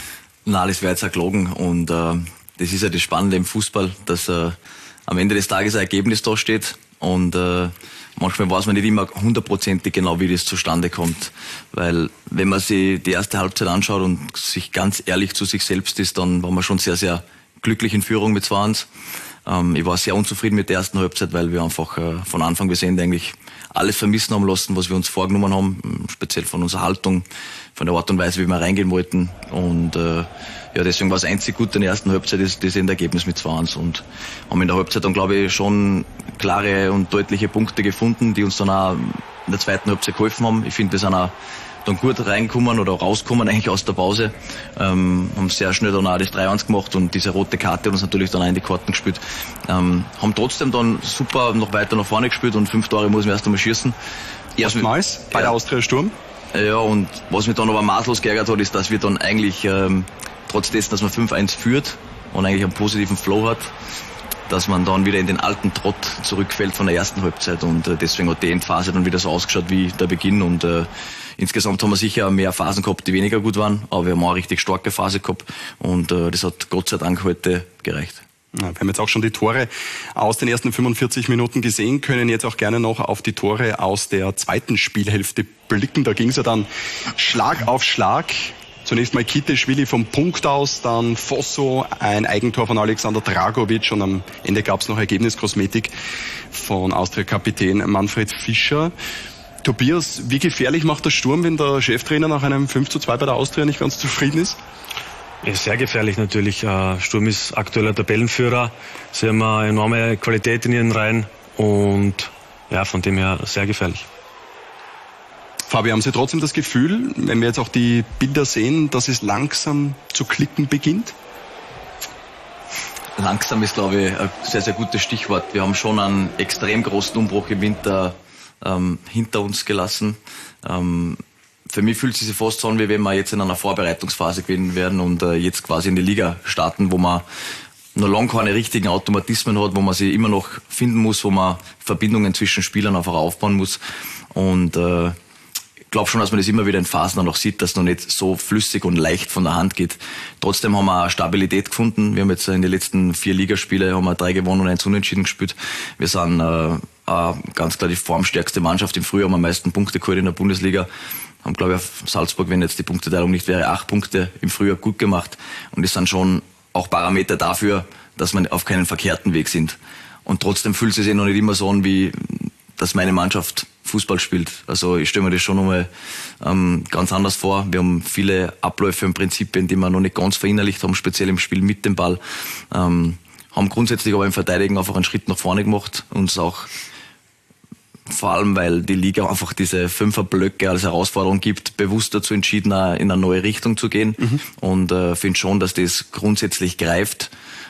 Na, das wäre jetzt erlogen. Und das ist ja das Spannende im Fußball, dass am Ende des Tages ein Ergebnis da steht. Und manchmal weiß man nicht immer 100%ig genau, wie das zustande kommt. Weil wenn man sich die erste Halbzeit anschaut und sich ganz ehrlich zu sich selbst ist, dann war man schon sehr, sehr glücklich in Führung mit 2-1. Ich war sehr unzufrieden mit der ersten Halbzeit, weil wir einfach von Anfang bis Ende eigentlich alles vermissen haben lassen, was wir uns vorgenommen haben, speziell von unserer Haltung, von der Art und Weise, wie wir reingehen wollten. Und ja, deswegen war es einzig gut in der ersten Halbzeit das Endergebnis mit 2-1 und haben in der Halbzeit dann, glaube ich, schon klare und deutliche Punkte gefunden, die uns dann auch in der zweiten Halbzeit geholfen haben. Ich finde, wir sind auch dann gut reinkommen oder rauskommen eigentlich aus der Pause. Haben sehr schnell dann auch das 3-1 gemacht und diese rote Karte hat uns natürlich dann auch in die Karten gespielt. Haben trotzdem dann super noch weiter nach vorne gespielt und 5 Tore muss man erst einmal schießen.
Erstmals bei der Austria Sturm.
Ja, und was mich dann aber maßlos geärgert hat, ist, dass wir dann eigentlich trotz dessen, dass man 5-1 führt und eigentlich einen positiven Flow hat, dass man dann wieder in den alten Trott zurückfällt von der ersten Halbzeit und deswegen hat die Endphase dann wieder so ausgeschaut wie der Beginn und insgesamt haben wir sicher mehr Phasen gehabt, die weniger gut waren, aber wir haben auch eine richtig starke Phase gehabt und das hat Gott sei Dank heute gereicht.
Ja, wir haben jetzt auch schon die Tore aus den ersten 45 Minuten gesehen, können jetzt auch gerne noch auf die Tore aus der zweiten Spielhälfte blicken. Da ging es ja dann Schlag auf Schlag. Zunächst mal Kiteschwili vom Punkt aus, dann Fosso, ein Eigentor von Alexander Dragovic und am Ende gab es noch Ergebniskosmetik von Austria-Kapitän Manfred Fischer. Tobias, wie gefährlich macht der Sturm, wenn der Cheftrainer nach einem 5:2 bei der Austria nicht ganz zufrieden ist?
Ja, sehr gefährlich natürlich. Sturm ist aktueller Tabellenführer. Sie haben eine enorme Qualität in ihren Reihen und ja, von dem her sehr gefährlich.
Fabi, haben Sie trotzdem das Gefühl, wenn wir jetzt auch die Bilder sehen, dass es langsam zu klicken beginnt?
Langsam ist, glaube ich, ein sehr, sehr gutes Stichwort. Wir haben schon einen extrem großen Umbruch im Winter hinter uns gelassen. Für mich fühlt es sich fast so an, wie wenn wir jetzt in einer Vorbereitungsphase gewinnen werden und jetzt quasi in die Liga starten, wo man noch lange keine richtigen Automatismen hat, wo man sie immer noch finden muss, wo man Verbindungen zwischen Spielern einfach aufbauen muss. Und ich glaube schon, dass man das immer wieder in Phasen dann noch sieht, dass es noch nicht so flüssig und leicht von der Hand geht. Trotzdem haben wir Stabilität gefunden. Wir haben jetzt in den letzten 4 Ligaspiele haben wir 3 gewonnen und 1 unentschieden gespielt. Wir sind ganz klar die formstärkste Mannschaft. Im Frühjahr haben wir am meisten Punkte geholt in der Bundesliga. Haben, glaube ich, auf Salzburg, wenn jetzt die Punkteteilung nicht wäre, 8 Punkte im Frühjahr gut gemacht. Und das sind schon auch Parameter dafür, dass wir auf keinen verkehrten Weg sind. Und trotzdem fühlt es sich noch nicht immer so an, wie dass meine Mannschaft Fußball spielt. Also ich stelle mir das schon nochmal ganz anders vor. Wir haben viele Abläufe und Prinzipien, die wir noch nicht ganz verinnerlicht haben, speziell im Spiel mit dem Ball. Haben grundsätzlich aber im Verteidigen einfach einen Schritt nach vorne gemacht. Uns auch vor allem, weil die Liga einfach diese 5er-Blöcke als Herausforderung gibt, bewusst dazu entschieden, in eine neue Richtung zu gehen. Und finde schon, dass das grundsätzlich greift.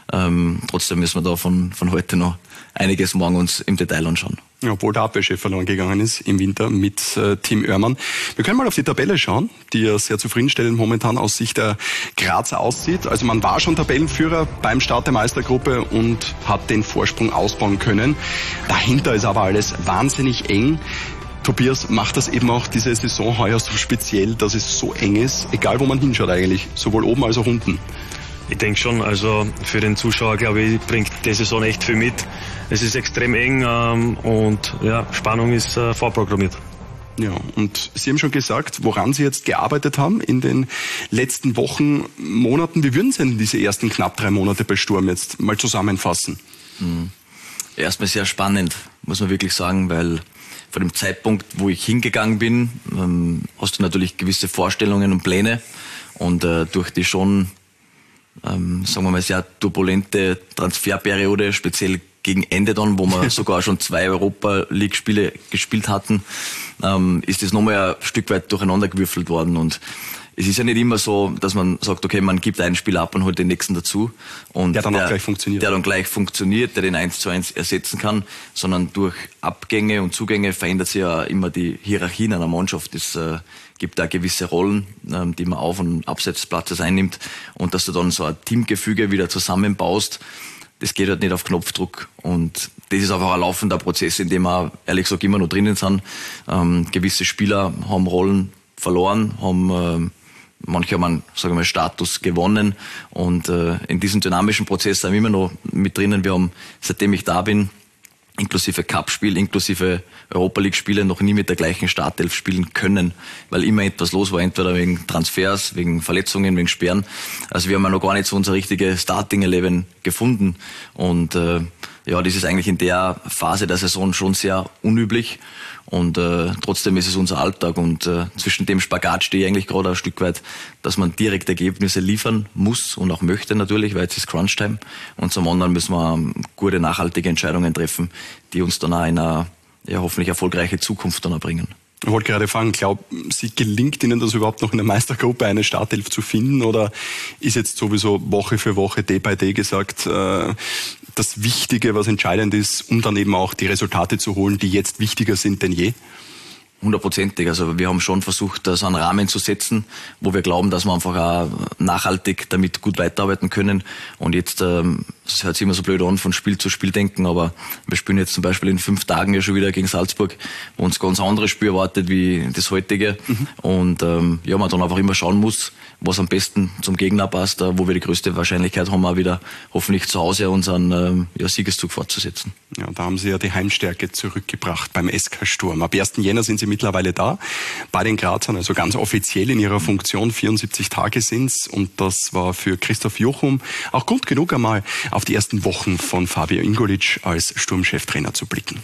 Trotzdem müssen wir da von heute noch einiges morgen uns im Detail anschauen.
Ja, obwohl der Abwehrchef verloren gegangen ist im Winter mit Tim Oermann. Wir können mal auf die Tabelle schauen, die ja sehr zufriedenstellend momentan aus Sicht der Grazer aussieht. Also man war schon Tabellenführer beim Start der Meistergruppe und hat den Vorsprung ausbauen können. Dahinter ist aber alles wahnsinnig eng. Tobias, macht das eben auch diese Saison heuer so speziell, dass es so eng ist, egal wo man hinschaut eigentlich, sowohl oben als auch unten?
Ich denke schon, also für den Zuschauer, glaube ich, bringt die Saison echt viel mit. Es ist extrem eng und ja, Spannung ist vorprogrammiert.
Ja, und Sie haben schon gesagt, woran Sie jetzt gearbeitet haben in den letzten Wochen, Monaten. Wie würden Sie denn diese ersten knapp 3 Monate bei Sturm jetzt mal zusammenfassen?
Erstmal sehr spannend, muss man wirklich sagen, weil von dem Zeitpunkt, wo ich hingegangen bin, hast du natürlich gewisse Vorstellungen und Pläne und durch die schon sagen wir mal, sehr turbulente Transferperiode, speziell gegen Ende dann, wo wir sogar schon 2 Europa-League-Spiele gespielt hatten, ist das nochmal ein Stück weit durcheinandergewürfelt worden. Und es ist ja nicht immer so, dass man sagt, okay, man gibt einen Spieler ab und holt den nächsten dazu. Und
der dann auch gleich funktioniert.
Der dann gleich funktioniert, der den 1:1 ersetzen kann, sondern durch Abgänge und Zugänge verändert sich ja immer die Hierarchie in einer Mannschaft. Es gibt da gewisse Rollen, die man auf- und abseits des Platzes einnimmt. Und dass du dann so ein Teamgefüge wieder zusammenbaust, das geht halt nicht auf Knopfdruck. Und das ist einfach ein laufender Prozess, in dem wir, ehrlich gesagt, immer noch drinnen sind. Gewisse Spieler haben Rollen verloren, haben manche haben einen, sagen wir mal, Status gewonnen. Und in diesem dynamischen Prozess sind wir immer noch mit drinnen. Wir haben, seitdem ich da bin, inklusive Cup-Spiel, inklusive Europa-League-Spiele noch nie mit der gleichen Startelf spielen können, weil immer etwas los war, entweder wegen Transfers, wegen Verletzungen, wegen Sperren. Also wir haben ja noch gar nicht so unser richtiges Starting-11 gefunden und ja, das ist eigentlich in der Phase der Saison schon sehr unüblich und trotzdem ist es unser Alltag und zwischen dem Spagat stehe ich eigentlich gerade ein Stück weit, dass man direkt Ergebnisse liefern muss und auch möchte natürlich, weil jetzt ist Crunch-Time und zum anderen müssen wir gute, nachhaltige Entscheidungen treffen, die uns dann auch in eine hoffentlich erfolgreiche Zukunft dann erbringen.
Ich wollte gerade fragen, glauben Sie, gelingt Ihnen das überhaupt noch in der Meistergruppe, eine Startelf zu finden oder ist jetzt sowieso Woche für Woche, Day by Day gesagt, das Wichtige, was entscheidend ist, um dann eben auch die Resultate zu holen, die jetzt wichtiger sind denn je?
100%. Also wir haben schon versucht, so einen Rahmen zu setzen, wo wir glauben, dass wir einfach auch nachhaltig damit gut weiterarbeiten können. Und jetzt, das hört sich immer so blöd an, von Spiel zu Spiel denken, aber wir spielen jetzt zum Beispiel in 5 Tagen ja schon wieder gegen Salzburg, wo uns ganz anderes Spiel erwartet wie das heutige. Und ja, man dann einfach immer schauen muss, was am besten zum Gegner passt, wo wir die größte Wahrscheinlichkeit haben, auch wieder hoffentlich zu Hause unseren Siegeszug fortzusetzen.
Ja, da haben Sie ja die Heimstärke zurückgebracht beim SK Sturm. Ab 1. Jänner sind Sie mittlerweile da bei den Grazern, also ganz offiziell in Ihrer Funktion. 74 Tage sind's und das war für Christoph Jochum auch Grund genug, einmal auf die ersten Wochen von Fabio Ingolic als Sturmcheftrainer zu blicken.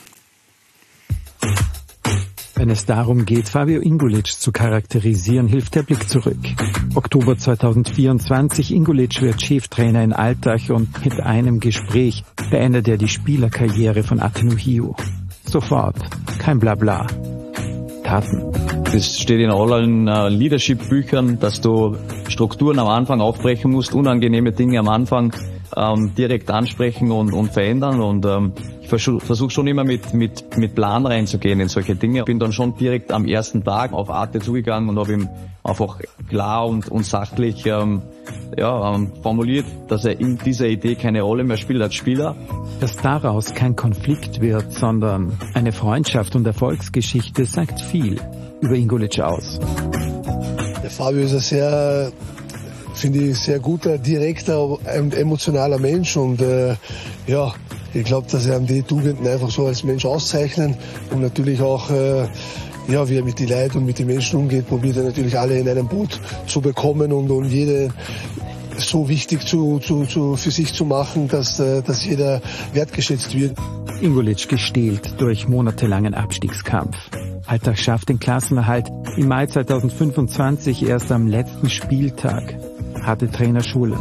Wenn es darum geht, Fabio Ingolic zu charakterisieren, hilft der Blick zurück. Oktober 2024, Ingolic wird Cheftrainer in Altach und mit einem Gespräch beendet er die Spielerkarriere von Atenu Hio. Sofort, kein Blabla. Taten.
Das steht in allen Leadership-Büchern, dass du Strukturen am Anfang aufbrechen musst, unangenehme Dinge am Anfang direkt ansprechen und verändern und ich versuche schon immer mit Plan reinzugehen in solche Dinge. Ich bin dann schon direkt am ersten Tag auf Arte zugegangen und habe ihm einfach klar und sachlich formuliert, dass er in dieser Idee keine Rolle mehr spielt als Spieler.
Dass daraus kein Konflikt wird, sondern eine Freundschaft und Erfolgsgeschichte, sagt viel über Ingolic aus.
Der Fabio ist ein sehr, finde ich, sehr guter, direkter und emotionaler Mensch und ich glaube, dass er die Tugenden einfach so als Mensch auszeichnen und natürlich auch wie er mit den Leuten und mit den Menschen umgeht, probiert er natürlich alle in einem Boot zu bekommen und jede so wichtig für sich zu machen, dass jeder wertgeschätzt wird.
Ingolic gestählt durch monatelangen Abstiegskampf. Altach schafft den Klassenerhalt im Mai 2025 erst am letzten Spieltag. Harte Trainerschule.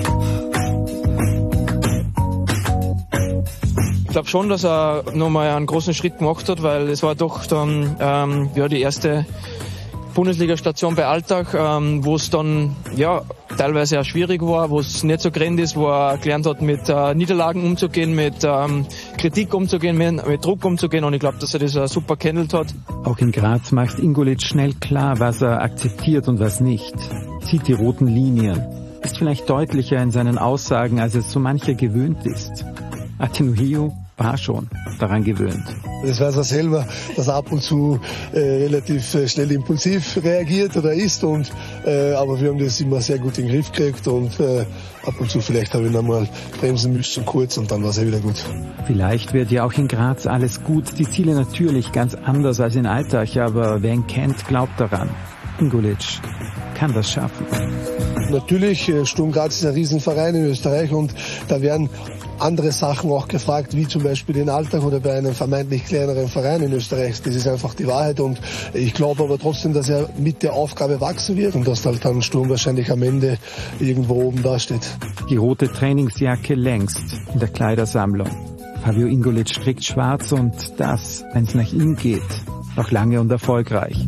Ich glaube schon, dass er nochmal einen großen Schritt gemacht hat, weil es war doch dann die erste Bundesliga-Station bei Altach, wo es dann teilweise auch schwierig war, wo es nicht so gerannt ist, wo er gelernt hat, mit Niederlagen umzugehen, mit Kritik umzugehen, mit Druck umzugehen, und ich glaube, dass er das super gehandelt hat.
Auch in Graz macht Ingolic schnell klar, was er akzeptiert und was nicht. Zieht die roten Linien. Ist vielleicht deutlicher in seinen Aussagen, als es so mancher gewöhnt ist. Atenuhio war schon daran gewöhnt.
Das weiß er selber, dass er ab und zu relativ schnell impulsiv reagiert oder ist. Aber wir haben das immer sehr gut in den Griff gekriegt, und ab und zu vielleicht habe ich ihn einmal bremsen müssen kurz, und dann war es wieder gut.
Vielleicht wird ja auch in Graz alles gut. Die Ziele natürlich ganz anders als in Altach, aber wer ihn kennt, glaubt daran. Ingolic kann das schaffen.
Natürlich, Sturm Graz ist ein Riesenverein in Österreich, und da werden andere Sachen auch gefragt, wie zum Beispiel in Altach oder bei einem vermeintlich kleineren Verein in Österreich. Das ist einfach die Wahrheit, und ich glaube aber trotzdem, dass er mit der Aufgabe wachsen wird und dass halt dann Sturm wahrscheinlich am Ende irgendwo oben dasteht.
Die rote Trainingsjacke längst in der Kleidersammlung. Fabio Ingolic trägt schwarz, und das, wenn es nach ihm geht, noch lange und erfolgreich.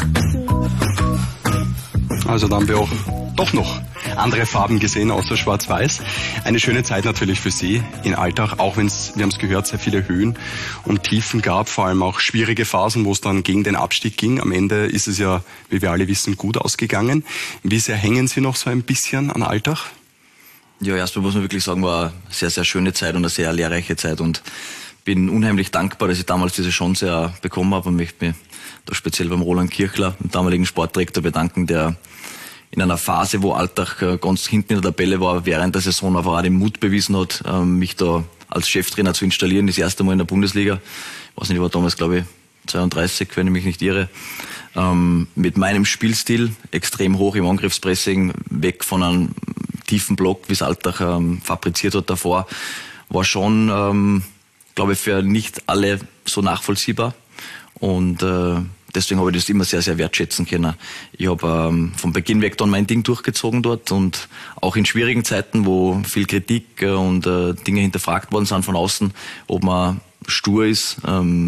Also da haben wir auch doch noch andere Farben gesehen, außer Schwarz-Weiß. Eine schöne Zeit natürlich für Sie in Altach, auch wenn es, wir haben es gehört, sehr viele Höhen und Tiefen gab, vor allem auch schwierige Phasen, wo es dann gegen den Abstieg ging. Am Ende ist es ja, wie wir alle wissen, gut ausgegangen. Wie sehr hängen Sie noch so ein bisschen an Altach?
Ja, erstmal muss man wirklich sagen, war eine sehr, sehr schöne Zeit und eine sehr lehrreiche Zeit, und bin unheimlich dankbar, dass ich damals diese Chance bekommen habe, und möchte mich da speziell beim Roland Kirchler, dem damaligen Sportdirektor, bedanken, der in einer Phase, wo Altach ganz hinten in der Tabelle war, während der Saison einfach auch den Mut bewiesen hat, mich da als Cheftrainer zu installieren, das erste Mal in der Bundesliga. Ich weiß nicht, ich war damals, glaube ich, 32, wenn ich mich nicht irre. Mit meinem Spielstil, extrem hoch im Angriffspressing, weg von einem tiefen Block, wie es Altach fabriziert hat davor, war schon, glaube ich, für nicht alle so nachvollziehbar. Und deswegen habe ich das immer sehr, sehr wertschätzen können. Ich habe von Beginn weg dann mein Ding durchgezogen dort, und auch in schwierigen Zeiten, wo viel Kritik und Dinge hinterfragt worden sind von außen, ob man stur ist,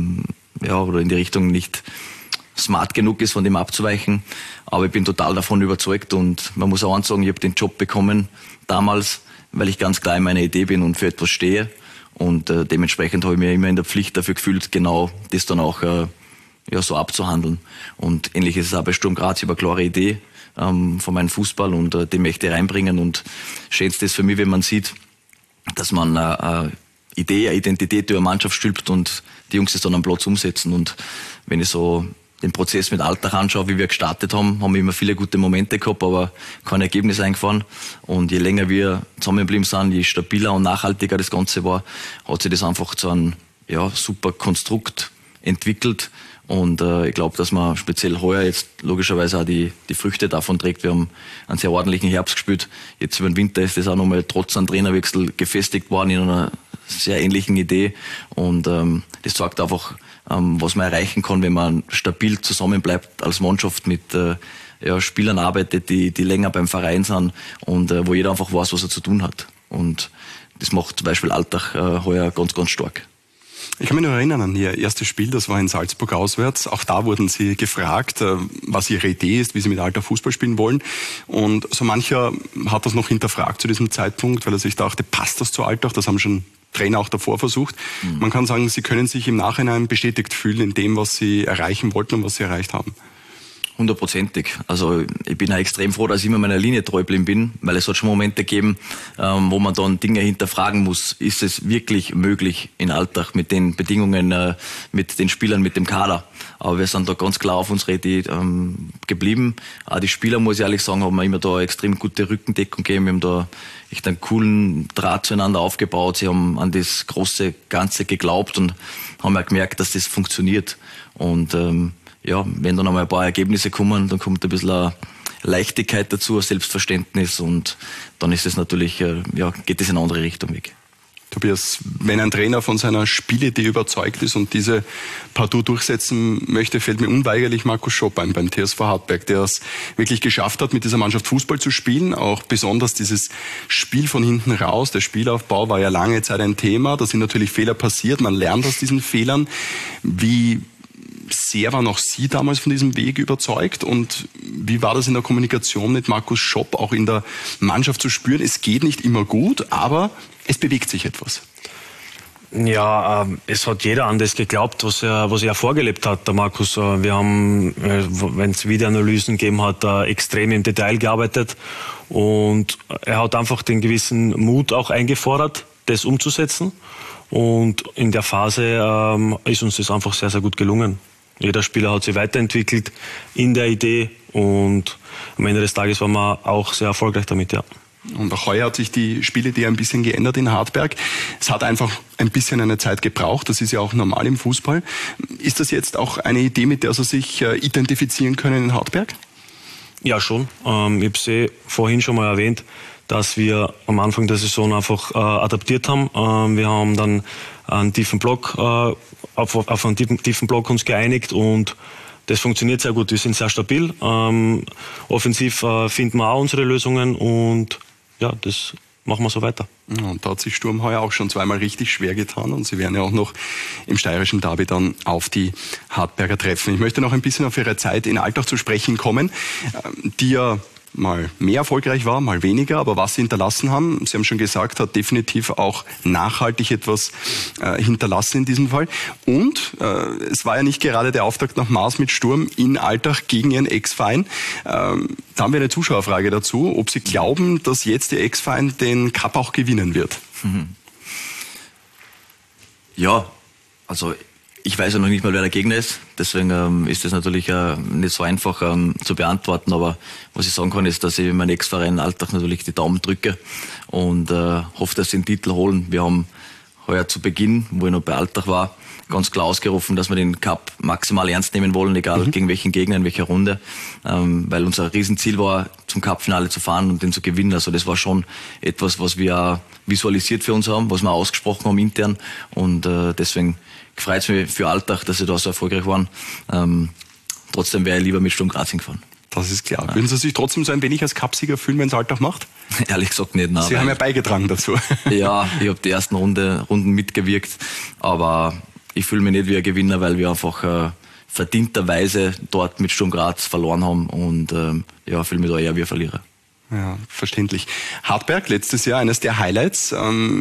oder in die Richtung nicht smart genug ist, von dem abzuweichen. Aber ich bin total davon überzeugt, und man muss auch eins sagen, ich habe den Job bekommen damals, weil ich ganz klar in meiner Idee bin und für etwas stehe. Und dementsprechend habe ich mich immer in der Pflicht dafür gefühlt, genau das dann auch so abzuhandeln. Und ähnlich ist es auch bei Sturm Graz. Ich habe eine klare Idee von meinem Fußball, und den möchte ich reinbringen. Und schönste ist für mich, wenn man sieht, dass man eine Idee, eine Identität über eine Mannschaft stülpt und die Jungs es dann am Platz umsetzen. Und wenn ich so den Prozess mit Altach anschaue, wie wir gestartet haben, haben wir immer viele gute Momente gehabt, aber kein Ergebnis eingefahren. Und je länger wir zusammengeblieben sind, je stabiler und nachhaltiger das Ganze war, hat sich das einfach zu einem super Konstrukt entwickelt. Und ich glaube, dass man speziell heuer jetzt logischerweise auch die Früchte davon trägt. Wir haben einen sehr ordentlichen Herbst gespielt. Jetzt über den Winter ist das auch nochmal trotz einem Trainerwechsel gefestigt worden in einer sehr ähnlichen Idee. Und das zeigt einfach, was man erreichen kann, wenn man stabil zusammenbleibt als Mannschaft mit Spielern arbeitet, die länger beim Verein sind, und wo jeder einfach weiß, was er zu tun hat. Und das macht zum Beispiel Altach heuer ganz, ganz stark.
Ich kann mich noch erinnern an Ihr erstes Spiel, das war in Salzburg auswärts. Auch da wurden Sie gefragt, was Ihre Idee ist, wie Sie mit Altach Fußball spielen wollen. Und so mancher hat das noch hinterfragt zu diesem Zeitpunkt, weil er sich dachte, passt das zu Altach? Das haben schon Trainer auch davor versucht. Man kann sagen, Sie können sich im Nachhinein bestätigt fühlen in dem, was Sie erreichen wollten und was Sie erreicht haben.
100%. Also ich bin auch extrem froh, dass ich immer meiner Linie treu geblieben bin, weil es hat schon Momente gegeben, wo man dann Dinge hinterfragen muss. Ist es wirklich möglich in Altach mit den Bedingungen, mit den Spielern, mit dem Kader? Aber wir sind da ganz klar auf unsere Idee geblieben. Auch die Spieler, muss ich ehrlich sagen, haben mir immer da extrem gute Rückendeckung gegeben. Wir haben da echt einen coolen Draht zueinander aufgebaut. Sie haben an das große Ganze geglaubt und haben ja gemerkt, dass das funktioniert. Und wenn dann einmal ein paar Ergebnisse kommen, dann kommt ein bisschen eine Leichtigkeit dazu, ein Selbstverständnis, und dann ist es natürlich, geht es in eine andere Richtung weg.
Tobias, wenn ein Trainer von seiner Spielidee überzeugt ist und diese partout durchsetzen möchte, fällt mir unweigerlich Markus Schopp ein beim TSV Hartberg, der es wirklich geschafft hat, mit dieser Mannschaft Fußball zu spielen. Auch besonders dieses Spiel von hinten raus, der Spielaufbau war ja lange Zeit ein Thema. Da sind natürlich Fehler passiert, man lernt aus diesen Fehlern. Wie sehr waren auch Sie damals von diesem Weg überzeugt? Und wie war das in der Kommunikation mit Markus Schopp, auch in der Mannschaft zu spüren? Es geht nicht immer gut, aber es bewegt sich etwas.
Ja, es hat jeder an das geglaubt, was er vorgelebt hat, der Markus. Wir haben, wenn es Videoanalysen gegeben hat, extrem im Detail gearbeitet und er hat einfach den gewissen Mut auch eingefordert, das umzusetzen. Und in der Phase ist uns das einfach sehr, sehr gut gelungen. Jeder Spieler hat sich weiterentwickelt in der Idee und am Ende des Tages waren wir auch sehr erfolgreich damit, ja.
Und auch heuer hat sich die Spielidee ein bisschen geändert in Hartberg. Es hat einfach ein bisschen eine Zeit gebraucht. Das ist ja auch normal im Fußball. Ist das jetzt auch eine Idee, mit der Sie sich identifizieren können in Hartberg?
Ja, schon. Ich habe es vorhin schon mal erwähnt, dass wir am Anfang der Saison einfach adaptiert haben. Wir haben dann einen tiefen Block, auf einen tiefen Block uns geeinigt und das funktioniert sehr gut. Wir sind sehr stabil. Offensiv finden wir auch unsere Lösungen und ja, das machen wir so weiter.
Und da hat sich Sturm heuer auch schon zweimal richtig schwer getan und Sie werden ja auch noch im steirischen Derby dann auf die Hartberger treffen. Ich möchte noch ein bisschen auf Ihre Zeit in Altach zu sprechen kommen, die ja mal mehr erfolgreich war, mal weniger, aber was Sie hinterlassen haben, Sie haben schon gesagt, hat definitiv auch nachhaltig etwas hinterlassen in diesem Fall. Und es war ja nicht gerade der Auftakt nach Maß mit Sturm in Altach gegen Ihren Ex-Verein. Da haben wir eine Zuschauerfrage dazu, ob Sie glauben, dass jetzt Ihr Ex-Verein den Cup auch gewinnen wird.
Ja, also ich weiß ja noch nicht mal, wer der Gegner ist. Deswegen ist das natürlich nicht so einfach zu beantworten. Aber was ich sagen kann, ist, dass ich meinem Ex-Verein Altach natürlich die Daumen drücke und hoffe, dass sie den Titel holen. Wir haben heuer zu Beginn, wo ich noch bei Altach war, ganz klar ausgerufen, dass wir den Cup maximal ernst nehmen wollen, egal gegen welchen Gegner, in welcher Runde. Weil unser Riesenziel war, zum Cup-Finale zu fahren und den zu gewinnen. Also das war schon etwas, was wir visualisiert für uns haben, was wir ausgesprochen haben intern. Und deswegen freut es mich für Altach, dass sie da so erfolgreich waren. Trotzdem wäre ich lieber mit Sturm Graz hingefahren.
Das ist klar. Ja. Würden Sie sich trotzdem so ein wenig als Cupsieger fühlen, wenn es Altach macht?
Ehrlich gesagt nicht. Nein,
Sie haben ja beigetragen dazu.
Ja, ich habe die ersten Runden mitgewirkt, aber ich fühle mich nicht wie ein Gewinner, weil wir einfach verdienterweise dort mit Sturm Graz verloren haben und ja, fühle mich da eher wie ein Verlierer.
Ja, verständlich. Hartberg, letztes Jahr eines der Highlights.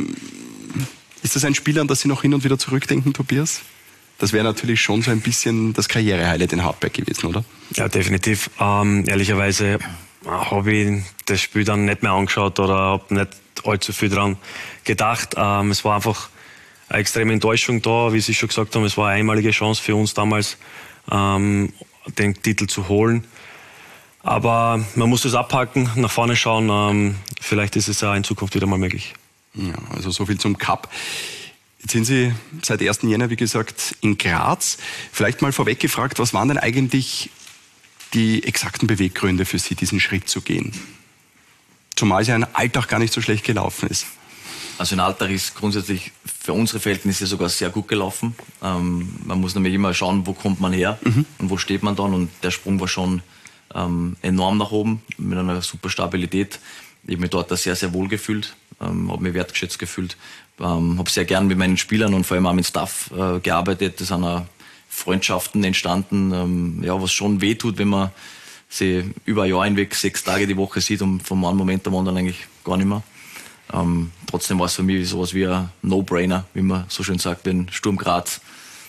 Ist das ein Spiel, an das Sie noch hin und wieder zurückdenken, Tobias? Das wäre natürlich schon so ein bisschen das Karriere-Highlight in Hartberg gewesen, oder?
Ja, definitiv. Ehrlicherweise habe ich das Spiel dann nicht mehr angeschaut oder habe nicht allzu viel dran gedacht. Es war einfach eine extreme Enttäuschung da, wie Sie schon gesagt haben. Es war eine einmalige Chance für uns damals, den Titel zu holen. Aber man muss das abhaken, nach vorne schauen. Vielleicht ist es ja in Zukunft wieder mal möglich.
Ja, also so viel zum Cup. Jetzt sind Sie seit 1. Jänner, wie gesagt, in Graz. Vielleicht mal vorweg gefragt, was waren denn eigentlich die exakten Beweggründe für Sie, diesen Schritt zu gehen? Zumal es ja in Altach gar nicht so schlecht gelaufen ist.
Also in Altach ist grundsätzlich für unsere Verhältnisse sogar sehr gut gelaufen. Man muss nämlich immer schauen, wo kommt man her und wo steht man dann. Und der Sprung war schon enorm nach oben, mit einer super Stabilität. Ich habe mich dort sehr, sehr wohl gefühlt, habe mich wertgeschätzt gefühlt, habe sehr gern mit meinen Spielern und vor allem auch mit Staff gearbeitet. Es sind auch Freundschaften entstanden, ja, was schon wehtut, wenn man sie über ein Jahr hinweg 6 Tage die Woche sieht und vom einen Moment am anderen eigentlich gar nicht mehr. Trotzdem war es für mich sowas wie ein No-Brainer, wie man so schön sagt, wenn Sturm Graz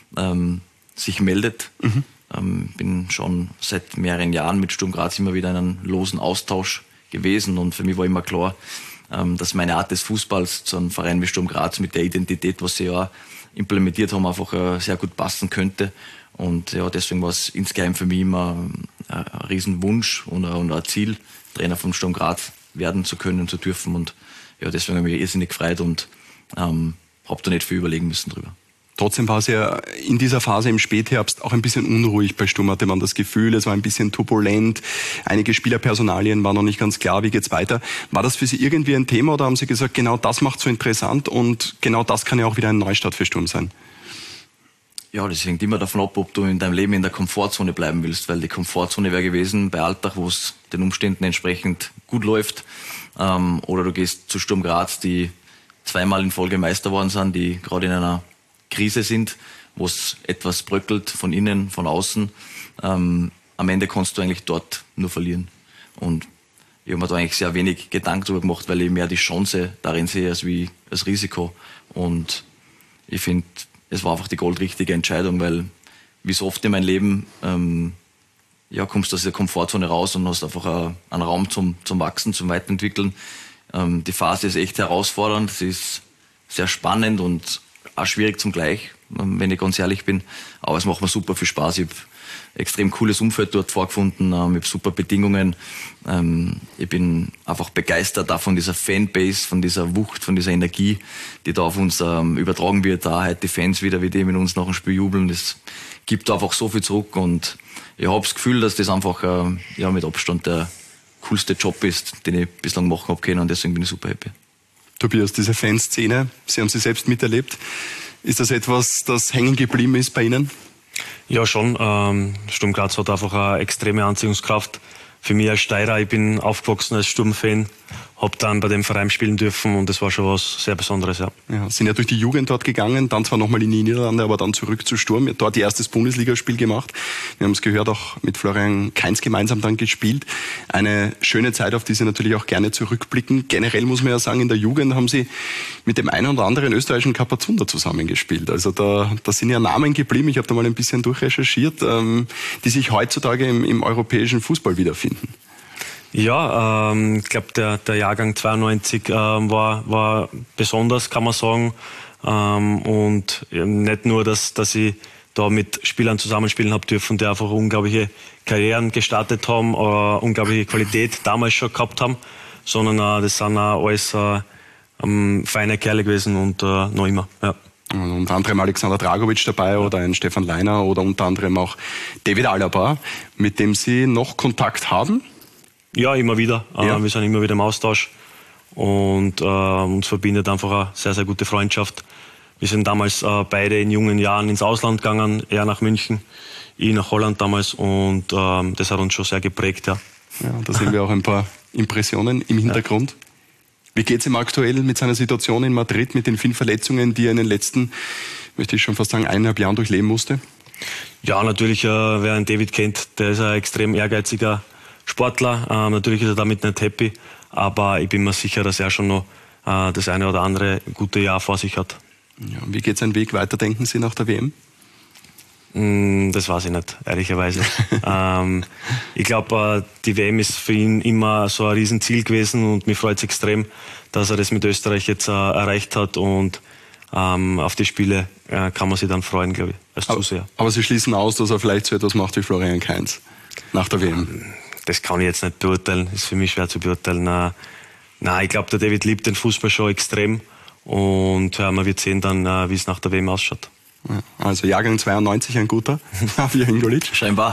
sich meldet. Bin schon seit mehreren Jahren mit Sturm Graz immer wieder in einem losen Austausch gewesen und für mich war immer klar, dass meine Art des Fußballs zu einem Verein wie Sturm Graz mit der Identität, was sie ja implementiert haben, einfach sehr gut passen könnte. Und ja, deswegen war es insgeheim für mich immer ein Riesenwunsch und ein Ziel, Trainer vom Sturm Graz werden zu können und zu dürfen. Und ja, deswegen habe ich mich irrsinnig gefreut und habe da nicht viel überlegen müssen drüber.
Trotzdem war es ja in dieser Phase im Spätherbst auch ein bisschen unruhig. Bei Sturm hatte man das Gefühl, es war ein bisschen turbulent. Einige Spielerpersonalien waren noch nicht ganz klar, wie geht's weiter. War das für Sie irgendwie ein Thema oder haben Sie gesagt, genau das macht so interessant und genau das kann ja auch wieder ein Neustart für Sturm sein?
Ja, das hängt immer davon ab, ob du in deinem Leben in der Komfortzone bleiben willst, weil die Komfortzone wäre gewesen bei Altach, wo es den Umständen entsprechend gut läuft, oder du gehst zu Sturm Graz, die zweimal in Folge Meister worden sind, die gerade in einer Krise sind, wo es etwas bröckelt von innen, von außen. Am Ende kannst du eigentlich dort nur verlieren. Und ich habe mir da eigentlich sehr wenig Gedanken darüber gemacht, weil ich mehr die Chance darin sehe als Risiko. Und ich finde, es war einfach die goldrichtige Entscheidung, weil wie so oft in meinem Leben kommst du aus der Komfortzone raus und hast einfach einen Raum zum Wachsen, zum Weiterentwickeln. Die Phase ist echt herausfordernd, sie ist sehr spannend und auch schwierig zugleich, wenn ich ganz ehrlich bin. Aber es macht mir super viel Spaß. Ich habe extrem cooles Umfeld dort vorgefunden, ich habe super Bedingungen. Ich bin einfach begeistert auch von dieser Fanbase, von dieser Wucht, von dieser Energie, die da auf uns übertragen wird. Da heute die Fans wieder, wie die mit uns nach dem Spiel jubeln. Das gibt einfach so viel zurück und ich habe das Gefühl, dass das einfach mit Abstand der coolste Job ist, den ich bislang machen habe können und deswegen bin ich super happy.
Tobias, diese Fanszene, Sie haben sie selbst miterlebt. Ist das etwas, das hängen geblieben ist bei Ihnen?
Ja, schon. Sturm Graz hat einfach eine extreme Anziehungskraft. Für mich als Steirer, ich bin aufgewachsen als Sturm-Fan, habe dann bei dem Verein spielen dürfen und das war schon was sehr Besonderes, ja. Ja,
sind ja durch die Jugend dort gegangen, dann zwar nochmal in die Niederlande, aber dann zurück zu Sturm. Dort ihr erstes Bundesligaspiel gemacht. Wir haben es gehört, auch mit Florian Kainz gemeinsam dann gespielt. Eine schöne Zeit, auf die Sie natürlich auch gerne zurückblicken. Generell muss man ja sagen, in der Jugend haben Sie mit dem einen oder anderen österreichischen Kapazunder zusammengespielt. Also da sind ja Namen geblieben, ich habe da mal ein bisschen durchrecherchiert, die sich heutzutage im europäischen Fußball wiederfinden.
Ja, ich glaube, der Jahrgang 92 war besonders, kann man sagen. Und nicht nur, dass ich da mit Spielern zusammenspielen habe dürfen, die einfach unglaubliche Karrieren gestartet haben, unglaubliche Qualität damals schon gehabt haben, sondern das sind auch alles feine Kerle gewesen und noch immer. Ja.
Unter anderem Alexander Dragovic dabei oder ein Stefan Leiner oder unter anderem auch David Alaba, mit dem Sie noch Kontakt haben?
Ja, immer wieder. Ja. Wir sind immer wieder im Austausch und uns verbindet einfach eine sehr, sehr gute Freundschaft. Wir sind damals beide in jungen Jahren ins Ausland gegangen, er nach München, ich nach Holland damals und das hat uns schon sehr geprägt, ja.
Ja, da sehen wir auch ein paar Impressionen im Hintergrund. Ja. Wie geht es ihm aktuell mit seiner Situation in Madrid, mit den vielen Verletzungen, die er in den letzten, möchte ich schon fast sagen, 1,5 Jahren durchleben musste?
Ja, natürlich, wer einen David kennt, der ist ein extrem ehrgeiziger Sportler. Natürlich ist er damit nicht happy, aber ich bin mir sicher, dass er schon noch das eine oder andere gute Jahr vor sich hat.
Ja, wie geht sein Weg weiter, denken Sie, nach der WM?
Das weiß ich nicht, ehrlicherweise. Ich glaube, die WM ist für ihn immer so ein Riesenziel gewesen und mich freut es extrem, dass er das mit Österreich jetzt erreicht hat und auf die Spiele kann man sich dann freuen, glaube ich, als Zuseher.
Aber Sie schließen aus, dass er vielleicht so etwas macht wie Florian Kainz nach der WM?
Das kann ich jetzt nicht beurteilen, ist für mich schwer zu beurteilen. Nein, ich glaube, der David liebt den Fußball schon extrem und man wird sehen dann, wie es nach der WM ausschaut.
Also Jahrgang 92 ein guter, Fabio Ingolic.
Scheinbar.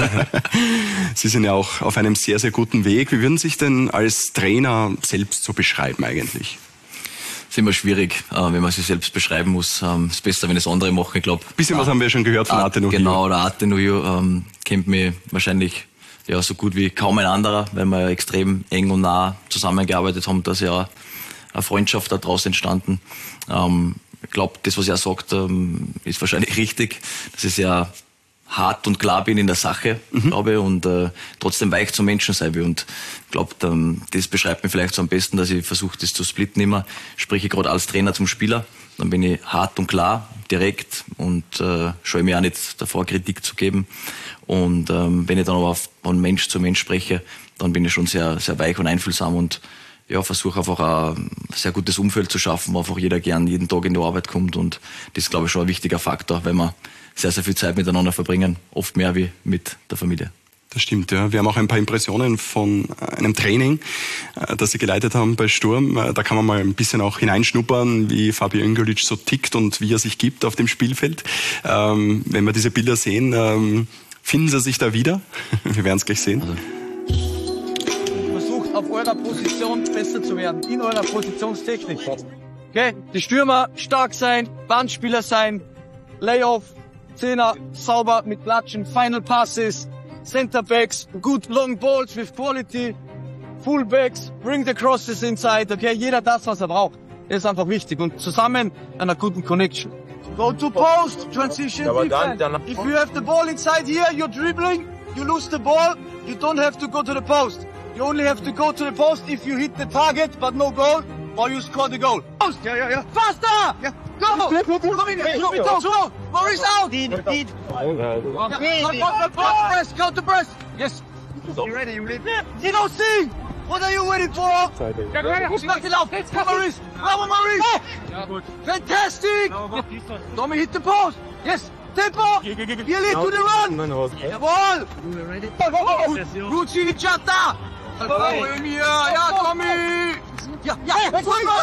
Sie sind ja auch auf einem sehr, sehr guten Weg. Wie würden Sie sich denn als Trainer selbst so beschreiben eigentlich?
ist immer schwierig, wenn man sich selbst beschreiben muss. Es ist besser, wenn es andere machen, ich glaube.
Bisschen was haben wir schon gehört von Arte Nuhio.
Genau, der Arte Nuhio kennt mich wahrscheinlich ja so gut wie kaum ein anderer, weil wir ja extrem eng und nah zusammengearbeitet haben. Da ist ja eine Freundschaft daraus entstanden. Ich glaube, das, was er sagt, ist wahrscheinlich richtig. Das ist ja hart und klar bin in der Sache, glaube ich, und trotzdem weich zum Menschen sein will. Und ich glaube, das beschreibt mich vielleicht so am besten, dass ich versuche, das zu splitten immer. Spreche gerade als Trainer zum Spieler, dann bin ich hart und klar, direkt und scheue mir auch nicht davor, Kritik zu geben. Und wenn ich dann aber von Mensch zu Mensch spreche, dann bin ich schon sehr, sehr weich und einfühlsam und ja, versuche einfach ein sehr gutes Umfeld zu schaffen, wo einfach jeder gern jeden Tag in die Arbeit kommt, und das ist, glaube ich, schon ein wichtiger Faktor, weil wir sehr, sehr viel Zeit miteinander verbringen, oft mehr wie mit der Familie.
Das stimmt, ja. Wir haben auch ein paar Impressionen von einem Training, das Sie geleitet haben bei Sturm. Da kann man mal ein bisschen auch hineinschnuppern, wie Fabio Ingolic so tickt und wie er sich gibt auf dem Spielfeld. Wenn wir diese Bilder sehen, finden Sie sich da wieder? Wir werden es gleich sehen.
Versucht auf eurer Position besser zu werden, in eurer Positionstechnik. Okay? Die Stürmer stark sein, Bandspieler sein, Layoff, Zehner sauber mit Klatschen, Final Passes, Centerbacks, good long balls with quality, Fullbacks, bring the crosses inside, okay? Jeder das, was er braucht. Das ist einfach wichtig und zusammen einer guten Connection. Go to post, transition defense. If you have the ball inside here, you're dribbling, you lose the ball, you don't have to go to the post. You only have to go to the post if you hit the target, but no goal, or you score the goal. Post! Yeah. Faster! Yeah. Go! Come in here! Go! Maurice out! Go to press! Yes! You ready? You ready? Dino, see! What are you waiting for? Knock it out! Come, Maurice! Bravo, Maurice! Fantastic! Tommy, hit the post! Yes! Tempo! Here, lead to the run! Jawohl! Ruci, Chata! Ja, Tommy! Ja,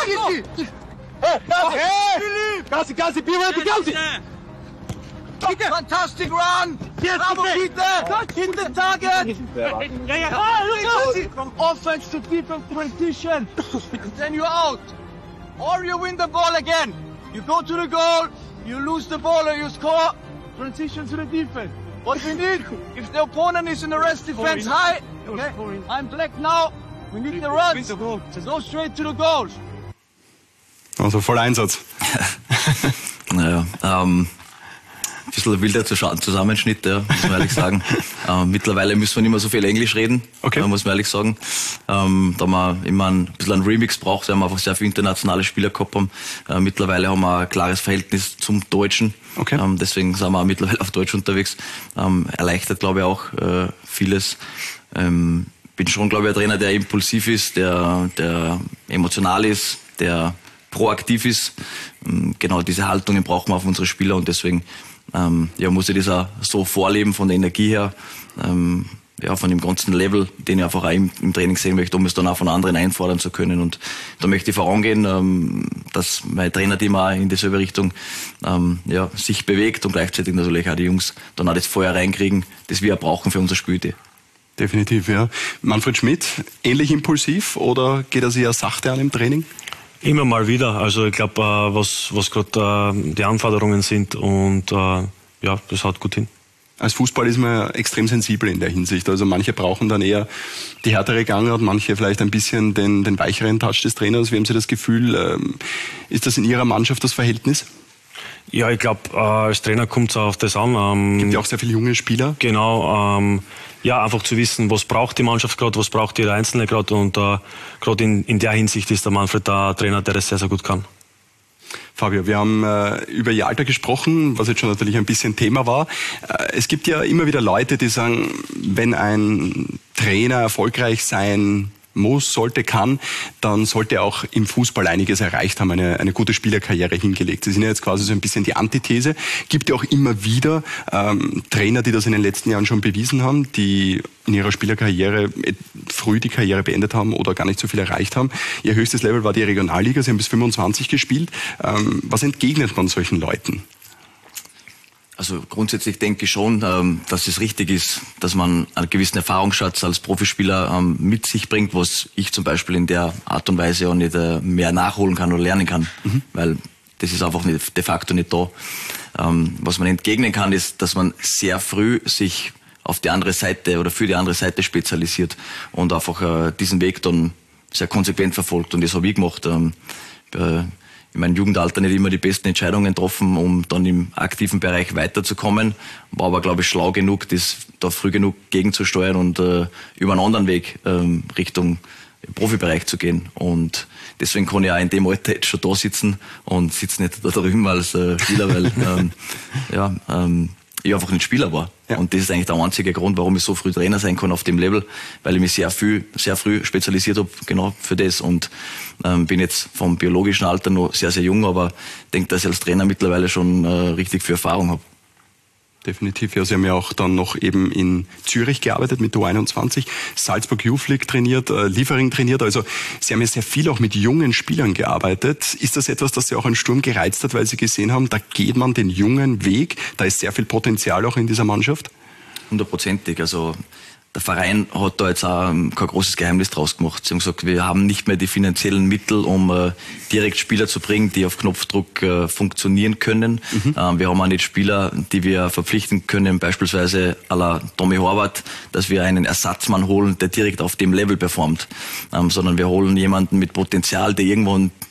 Gassi, be ready, Gassi! Fantastic run! Bravo, Peter! Hit the target! From offense to defense transition! And then you're out! Or you win the ball again! You go to the goal, you lose the ball or you score, transition to the defense. What we need, if the opponent is in the rest defense high, okay, I'm black now, we need the runs, go straight to the goals.
Also voll Einsatz.
Naja, ein bisschen wilder Zusammenschnitt, ja, muss man ehrlich sagen. Mittlerweile müssen wir nicht mehr so viel Englisch reden, muss man ehrlich sagen. Da wir immer ein bisschen einen Remix braucht, weil wir einfach sehr viele internationale Spieler gehabt haben. Mittlerweile haben wir ein klares Verhältnis zum Deutschen. Deswegen sind wir auch mittlerweile auf Deutsch unterwegs. Erleichtert, glaube ich, auch vieles. Bin schon, glaube ich, ein Trainer, der impulsiv ist, der emotional ist, der proaktiv ist. Genau diese Haltungen brauchen wir auf unsere Spieler und deswegen muss ich das auch so vorleben von der Energie her, von dem ganzen Level, den ich einfach auch im Training sehen möchte, um es dann auch von anderen einfordern zu können. Und da möchte ich vorangehen, dass mein Trainerteam auch in dieselbe Richtung sich bewegt und gleichzeitig natürlich auch die Jungs dann auch das Feuer reinkriegen, das wir brauchen für unser Spiel.
Definitiv, ja. Manfred Schmidt, ähnlich impulsiv oder geht er sich eher sachte an im Training?
Immer mal wieder. Also ich glaube, was gerade die Anforderungen sind und das haut gut hin.
Als Fußball ist man extrem sensibel in der Hinsicht. Also manche brauchen dann eher die härtere Gangart, manche vielleicht ein bisschen den weicheren Touch des Trainers. Wie haben Sie das Gefühl? Ist das in Ihrer Mannschaft das Verhältnis?
Ja, ich glaube, als Trainer kommt es auf das an.
Gibt ja auch sehr viele junge Spieler.
Genau. Einfach zu wissen, was braucht die Mannschaft gerade, was braucht jeder Einzelne gerade. Und gerade in der Hinsicht ist der Manfred der Trainer, der das sehr, sehr gut kann.
Fabio, wir haben über Ihr Alter gesprochen, was jetzt schon natürlich ein bisschen Thema war. Es gibt ja immer wieder Leute, die sagen, wenn ein Trainer erfolgreich sein muss, sollte, kann, dann sollte er auch im Fußball einiges erreicht haben, eine gute Spielerkarriere hingelegt. Sie sind ja jetzt quasi so ein bisschen die Antithese. Gibt ja auch immer wieder Trainer, die das in den letzten Jahren schon bewiesen haben, die in ihrer Spielerkarriere früh die Karriere beendet haben oder gar nicht so viel erreicht haben. Ihr höchstes Level war die Regionalliga, Sie haben bis 25 gespielt. Was entgegnet man solchen Leuten?
Also grundsätzlich denke ich schon, dass es richtig ist, dass man einen gewissen Erfahrungsschatz als Profispieler mit sich bringt, was ich zum Beispiel in der Art und Weise auch nicht mehr nachholen kann oder lernen kann, weil das ist einfach nicht, de facto nicht da. Was man entgegnen kann, ist, dass man sehr früh sich auf die andere Seite oder für die andere Seite spezialisiert und einfach diesen Weg dann sehr konsequent verfolgt. Und das habe ich gemacht. In meinem Jugendalter nicht immer die besten Entscheidungen getroffen, um dann im aktiven Bereich weiterzukommen. War aber, glaube ich, schlau genug, das da früh genug gegenzusteuern und über einen anderen Weg Richtung Profibereich zu gehen. Und deswegen kann ich auch in dem Alter jetzt schon da sitzen und sitze nicht da drüben als Spieler, weil ich einfach nicht Spieler war. Ja. Und das ist eigentlich der einzige Grund, warum ich so früh Trainer sein kann auf dem Level, weil ich mich sehr früh spezialisiert habe, genau für das. Und bin jetzt vom biologischen Alter noch sehr, sehr jung, aber denke, dass ich als Trainer mittlerweile schon richtig viel Erfahrung habe.
Definitiv, ja. Sie haben ja auch dann noch eben in Zürich gearbeitet mit U21, Salzburg Youth League trainiert, Liefering trainiert. Also Sie haben ja sehr viel auch mit jungen Spielern gearbeitet. Ist das etwas, das Sie auch an Sturm gereizt hat, weil Sie gesehen haben, da geht man den jungen Weg, da ist sehr viel Potenzial auch in dieser Mannschaft?
100%. Also der Verein hat da jetzt auch kein großes Geheimnis draus gemacht. Sie haben gesagt, wir haben nicht mehr die finanziellen Mittel, um direkt Spieler zu bringen, die auf Knopfdruck funktionieren können. Wir haben auch nicht Spieler, die wir verpflichten können, beispielsweise à la Tommy Horvath, dass wir einen Ersatzmann holen, der direkt auf dem Level performt. Sondern wir holen jemanden mit Potenzial, der irgendwann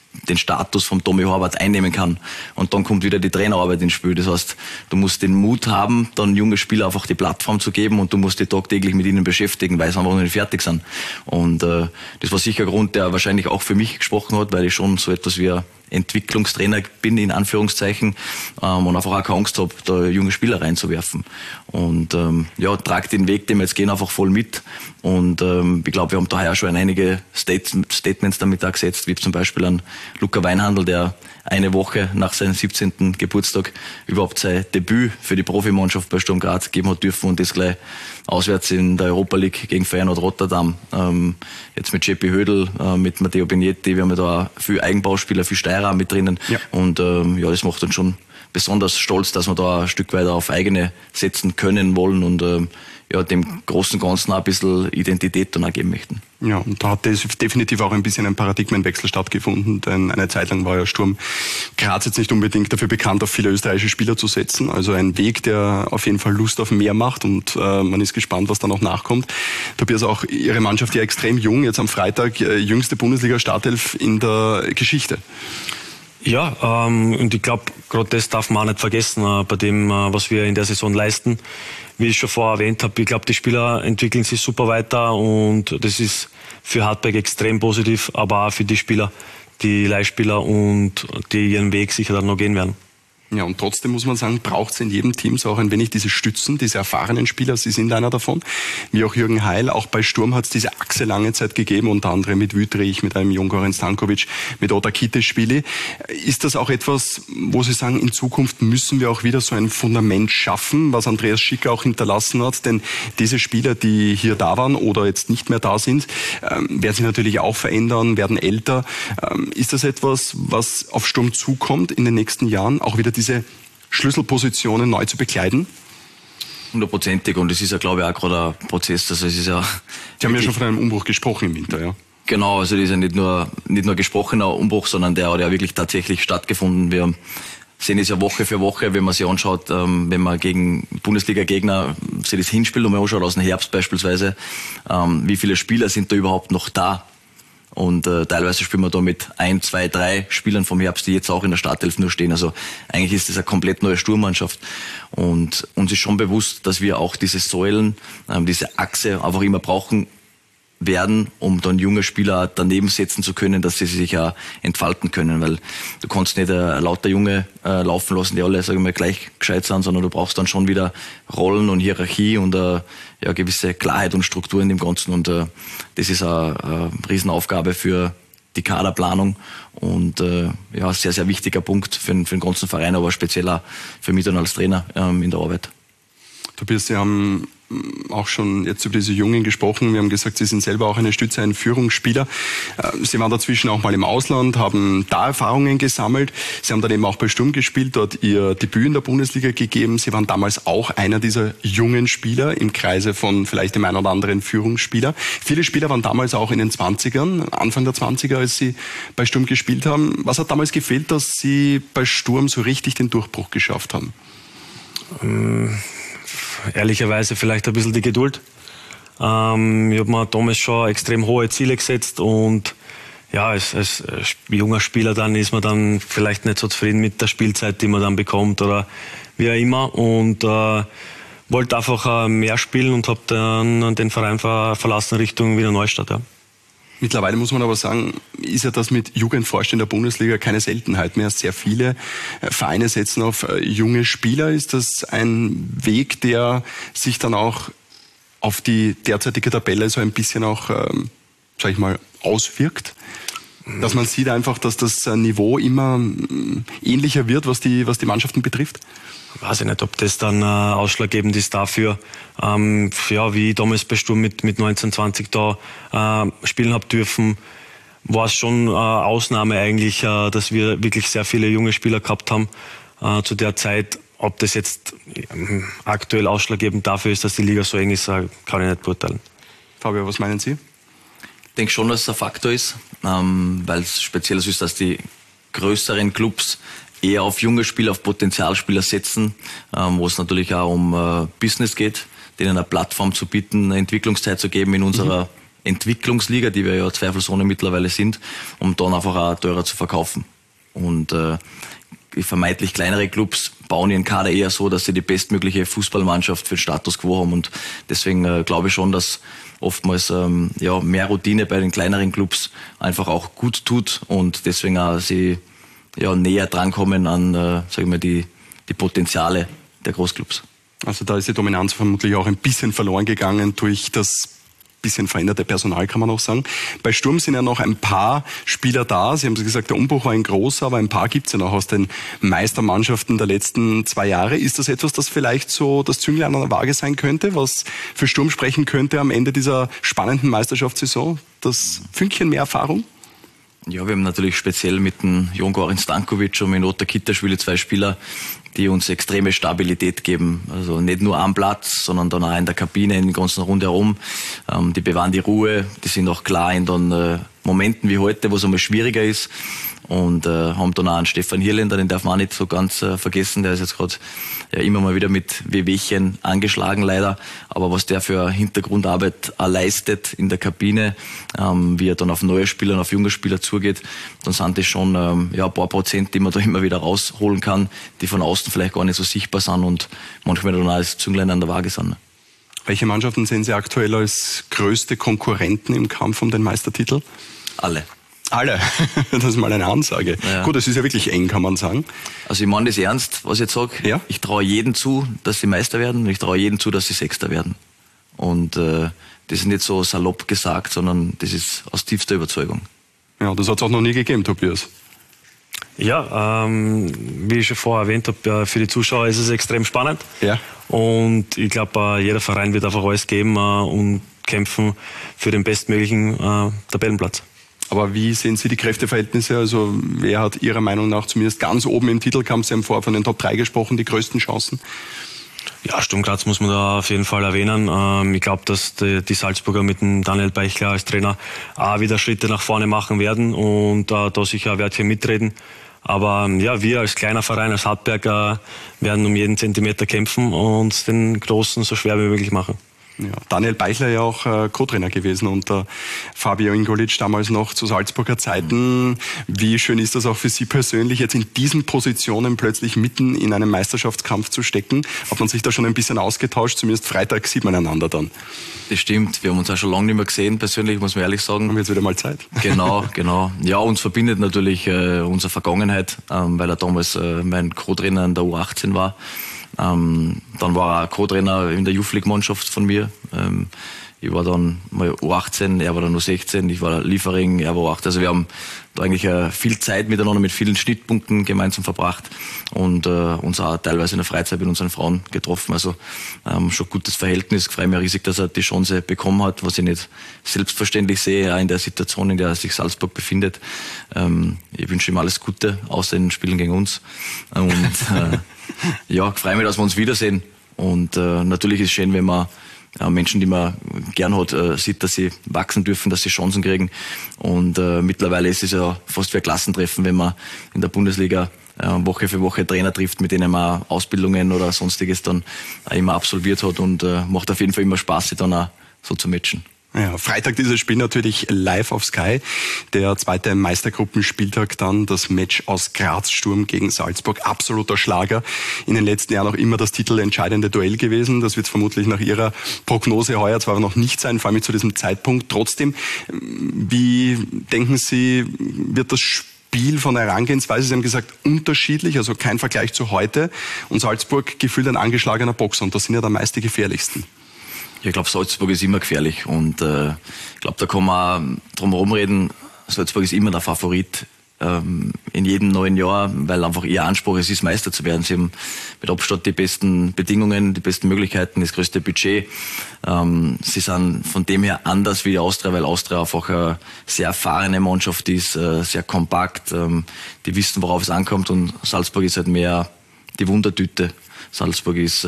den Status vom Tommy Horvath einnehmen kann. Und dann kommt wieder die Trainerarbeit ins Spiel. Das heißt, du musst den Mut haben, dann junge Spieler einfach die Plattform zu geben und du musst dich tagtäglich mit ihnen beschäftigen, weil sie einfach noch nicht fertig sind. Und das war sicher ein Grund, der wahrscheinlich auch für mich gesprochen hat, weil ich schon so etwas wie ein Entwicklungstrainer bin, in Anführungszeichen, und einfach auch keine Angst habe, da junge Spieler reinzuwerfen. Und trage den Weg, den wir jetzt gehen, einfach voll mit. Und ich glaube, wir haben daher schon einige Statements damit auch gesetzt, wie zum Beispiel an Luca Weinhandl, der eine Woche nach seinem 17. Geburtstag überhaupt sein Debüt für die Profimannschaft bei Sturm Graz geben hat dürfen und das gleich auswärts in der Europa League gegen Feyenoord Rotterdam. Jetzt mit Jeppe Hödel, mit Matteo Begnetti, wir haben ja da viel Eigenbauspieler, viel Steirer mit drinnen. Ja. Und das macht uns schon besonders stolz, dass wir da ein Stück weiter auf eigene setzen können wollen und dem großen Ganzen auch ein bisschen Identität dann auch geben möchten.
Ja, und da hat definitiv auch ein bisschen ein Paradigmenwechsel stattgefunden, denn eine Zeit lang war ja Sturm Graz jetzt nicht unbedingt dafür bekannt, auf viele österreichische Spieler zu setzen. Also ein Weg, der auf jeden Fall Lust auf mehr macht und man ist gespannt, was da noch nachkommt. Tobias, auch Ihre Mannschaft ja extrem jung, jetzt am Freitag jüngste Bundesliga-Startelf in der Geschichte.
Ja, und ich glaube, gerade das darf man auch nicht vergessen, bei dem, was wir in der Saison leisten. Wie ich schon vorher erwähnt habe, ich glaube, die Spieler entwickeln sich super weiter und das ist für Hartberg extrem positiv, aber auch für die Spieler, die Leihspieler und die ihren Weg sicher dann noch gehen werden.
Ja, und trotzdem muss man sagen, braucht es in jedem Team so auch ein wenig diese Stützen, diese erfahrenen Spieler. Sie sind einer davon, wie auch Jürgen Heil. Auch bei Sturm hat es diese Achse lange Zeit gegeben, unter anderem mit Wüttrich, mit einem Jon-Goran Stankovic, mit Otar Kitteschwili. Ist das auch etwas, wo Sie sagen, in Zukunft müssen wir auch wieder so ein Fundament schaffen, was Andreas Schicker auch hinterlassen hat? Denn diese Spieler, die hier da waren oder jetzt nicht mehr da sind, werden sich natürlich auch verändern, werden älter. Ist das etwas, was auf Sturm zukommt in den nächsten Jahren, auch wieder diese Schlüsselpositionen neu zu bekleiden?
100%ig, und es ist ja, glaube ich, auch gerade ein Prozess. Also es ist ja.
Sie haben ja schon von einem Umbruch gesprochen im Winter, ja.
Genau, also das ist ja nicht nur gesprochener Umbruch, sondern der hat ja wirklich tatsächlich stattgefunden. Wir sehen es ja Woche für Woche, wenn man sich anschaut, wenn man gegen Bundesliga-Gegner sich das Hinspiel nochmal anschaut, aus dem Herbst beispielsweise, wie viele Spieler sind da überhaupt noch da? Und teilweise spielen wir da mit 1, 2, 3 Spielern vom Herbst, die jetzt auch in der Startelf nur stehen. Also eigentlich ist das eine komplett neue Sturmmannschaft. Und uns ist schon bewusst, dass wir auch diese Säulen, diese Achse einfach immer brauchen werden, um dann junge Spieler daneben setzen zu können, dass sie sich ja entfalten können. Weil du kannst nicht lauter Junge laufen lassen, die alle, sagen wir, gleich gescheit sind, sondern du brauchst dann schon wieder Rollen und Hierarchie und gewisse Klarheit und Struktur in dem Ganzen. Und das ist eine Riesenaufgabe für die Kaderplanung und sehr, sehr wichtiger Punkt für den ganzen Verein, aber speziell auch für mich dann als Trainer in der Arbeit.
Tobias, Sie haben auch schon jetzt über diese Jungen gesprochen. Wir haben gesagt, Sie sind selber auch eine Stütze, ein Führungsspieler. Sie waren dazwischen auch mal im Ausland, haben da Erfahrungen gesammelt. Sie haben dann eben auch bei Sturm gespielt, dort Ihr Debüt in der Bundesliga gegeben. Sie waren damals auch einer dieser jungen Spieler im Kreise von vielleicht dem einen oder anderen Führungsspieler. Viele Spieler waren damals auch in den 20ern, Anfang der 20er, als Sie bei Sturm gespielt haben. Was hat damals gefehlt, dass Sie bei Sturm so richtig den Durchbruch geschafft haben?
Ehrlicherweise vielleicht ein bisschen die Geduld. Ich habe mir damals schon extrem hohe Ziele gesetzt und ja, als junger Spieler dann ist man dann vielleicht nicht so zufrieden mit der Spielzeit, die man dann bekommt oder wie auch immer, und wollte einfach mehr spielen und habe dann den Verein verlassen Richtung Wiener Neustadt. Ja.
Mittlerweile muss man aber sagen, ist ja das mit Jugendvorstand in der Bundesliga keine Seltenheit mehr. Sehr viele Vereine setzen auf junge Spieler. Ist das ein Weg, der sich dann auch auf die derzeitige Tabelle so ein bisschen auch, sag ich mal, auswirkt? Dass man sieht einfach, dass das Niveau immer ähnlicher wird, was die Mannschaften betrifft?
Weiß ich nicht, ob das dann ausschlaggebend ist dafür, wie ich damals bei Sturm mit 19, 20 da spielen habe dürfen, war es schon Ausnahme eigentlich, dass wir wirklich sehr viele junge Spieler gehabt haben zu der Zeit. Ob das jetzt aktuell ausschlaggebend dafür ist, dass die Liga so eng ist, kann ich nicht beurteilen.
Fabio, was meinen Sie?
Ich denke schon, dass es ein Faktor ist, weil es speziell so ist, dass die größeren Clubs eher auf junge Spieler, auf Potenzialspieler setzen, wo es natürlich auch um Business geht, denen eine Plattform zu bieten, eine Entwicklungszeit zu geben in unserer Entwicklungsliga, die wir ja zweifelsohne mittlerweile sind, um dann einfach auch teurer zu verkaufen. Und die vermeintlich kleinere Clubs bauen ihren Kader eher so, dass sie die bestmögliche Fußballmannschaft für den Status quo haben. Und deswegen glaube ich schon, dass oftmals mehr Routine bei den kleineren Clubs einfach auch gut tut und deswegen auch sie näher drankommen an sag ich mal, die Potenziale der Großclubs. Also da ist die Dominanz vermutlich auch ein bisschen verloren gegangen durch das bisschen veränderte Personal, kann man auch sagen. Bei Sturm sind ja noch ein paar Spieler da. Sie haben gesagt, der Umbruch war ein großer, aber ein paar gibt es ja noch aus den Meistermannschaften der letzten 2 Jahre. Ist das etwas, das vielleicht so das Zünglein an der Waage sein könnte, was für Sturm sprechen könnte am Ende dieser spannenden Meisterschaftssaison? Das Fünkchen mehr Erfahrung? Ja, wir haben natürlich speziell mit dem Jon Goran Stankovic und mit Otar Kitaschwili 2 Spieler, die uns extreme Stabilität geben. Also nicht nur am Platz, sondern dann auch in der Kabine, in der ganzen Runde herum. Die bewahren die Ruhe, die sind auch klar in den Momenten wie heute, wo es einmal schwieriger ist. Und haben dann auch einen Stefan Hirländer, den darf man auch nicht so ganz vergessen. Der ist jetzt gerade immer mal wieder mit Wehwehchen angeschlagen, leider. Aber was der für Hintergrundarbeit leistet in der Kabine, wie er dann auf neue Spieler und auf junge Spieler zugeht, dann sind das schon ein paar Prozent, die man da immer wieder rausholen kann, die von außen vielleicht gar nicht so sichtbar sind und manchmal dann auch als Zünglein an der Waage sind. Welche Mannschaften sehen Sie aktuell als größte Konkurrenten im Kampf um den Meistertitel? Alle. Alle? Das ist mal eine Ansage. Ja. Gut, es ist ja wirklich eng, kann man sagen. Also ich meine das ernst, was ich jetzt sage. Ja? Ich traue jedem zu, dass sie Meister werden und ich traue jedem zu, dass sie Sechster werden. Und das ist nicht so salopp gesagt, sondern das ist aus tiefster Überzeugung. Ja, das hat es auch noch nie gegeben, Tobias.
Ja, wie ich schon vorher erwähnt habe, für die Zuschauer ist es extrem spannend. Ja. Und ich glaube, jeder Verein wird einfach alles geben und kämpfen für den bestmöglichen Tabellenplatz. Aber wie sehen Sie die Kräfteverhältnisse? Also wer hat Ihrer Meinung nach zumindest ganz oben im Titelkampf, Sie haben vorher von den Top 3 gesprochen, die größten Chancen? Ja, Sturm Graz muss man da auf jeden Fall erwähnen. Ich glaube, dass die Salzburger mit dem Daniel Beichler als Trainer auch wieder Schritte nach vorne machen werden und da sicher ein Wörtchen mitreden. Aber ja, wir als kleiner Verein, als Hartberg, werden um jeden Zentimeter kämpfen und den Großen so schwer wie möglich machen. Ja, Daniel Beichler ja auch Co-Trainer gewesen unter Fabio Ingolic damals noch zu Salzburger Zeiten. Wie schön ist das auch für Sie persönlich, jetzt in diesen Positionen plötzlich mitten in einem Meisterschaftskampf zu stecken? Hat man sich da schon ein bisschen ausgetauscht? Zumindest Freitag sieht man einander dann. Das stimmt. Wir haben uns auch schon lange nicht mehr gesehen, persönlich, muss man ehrlich sagen. Haben jetzt wieder mal Zeit. Genau. Ja, uns verbindet natürlich unsere Vergangenheit, weil er damals mein Co-Trainer in der U18 war. Dann war er Co-Trainer in der Youth League Mannschaft von mir. Ich war dann mal U18, er war dann U16, ich war Liefering, er war U8. Also wir haben da eigentlich viel Zeit miteinander mit vielen Schnittpunkten gemeinsam verbracht und uns auch teilweise in der Freizeit mit unseren Frauen getroffen. Also schon gutes Verhältnis. Ich freue mich riesig, dass er die Chance bekommen hat, was ich nicht selbstverständlich sehe, auch in der Situation, in der sich Salzburg befindet. Ich wünsche ihm alles Gute, außer in den Spielen gegen uns. Und ja, ich freue mich, dass wir uns wiedersehen. Und natürlich ist es schön, wenn man Menschen, die man gern hat, sieht, dass sie wachsen dürfen, dass sie Chancen kriegen. Und mittlerweile ist es ja fast wie ein Klassentreffen, wenn man in der Bundesliga Woche für Woche Trainer trifft, mit denen man Ausbildungen oder sonstiges dann immer absolviert hat. Und macht auf jeden Fall immer Spaß, sich dann auch so zu matchen. Ja, Freitag dieses Spiel natürlich live auf Sky. Der zweite Meistergruppenspieltag dann, das Match aus Graz, Sturm gegen Salzburg. Absoluter Schlager. In den letzten Jahren auch immer das titelentscheidende Duell gewesen. Das wird vermutlich nach Ihrer Prognose heuer zwar noch nicht sein, vor allem zu diesem Zeitpunkt. Trotzdem, wie denken Sie, wird das Spiel von der Herangehensweise, Sie haben gesagt, unterschiedlich, also kein Vergleich zu heute. Und Salzburg gefühlt ein angeschlagener Boxer. Und das sind ja dann meist die gefährlichsten. Ich glaube, Salzburg ist immer gefährlich und ich glaube, da kann man drum herum reden. Salzburg ist immer der Favorit in jedem neuen Jahr, weil einfach ihr Anspruch es ist, Meister zu werden. Sie haben mit Abstand die besten Bedingungen, die besten Möglichkeiten, das größte Budget. Sie sind von dem her anders wie die Austria, weil Austria einfach eine sehr erfahrene Mannschaft ist, sehr kompakt. Die wissen, worauf es ankommt, und Salzburg ist halt mehr die Wundertüte. Salzburg ist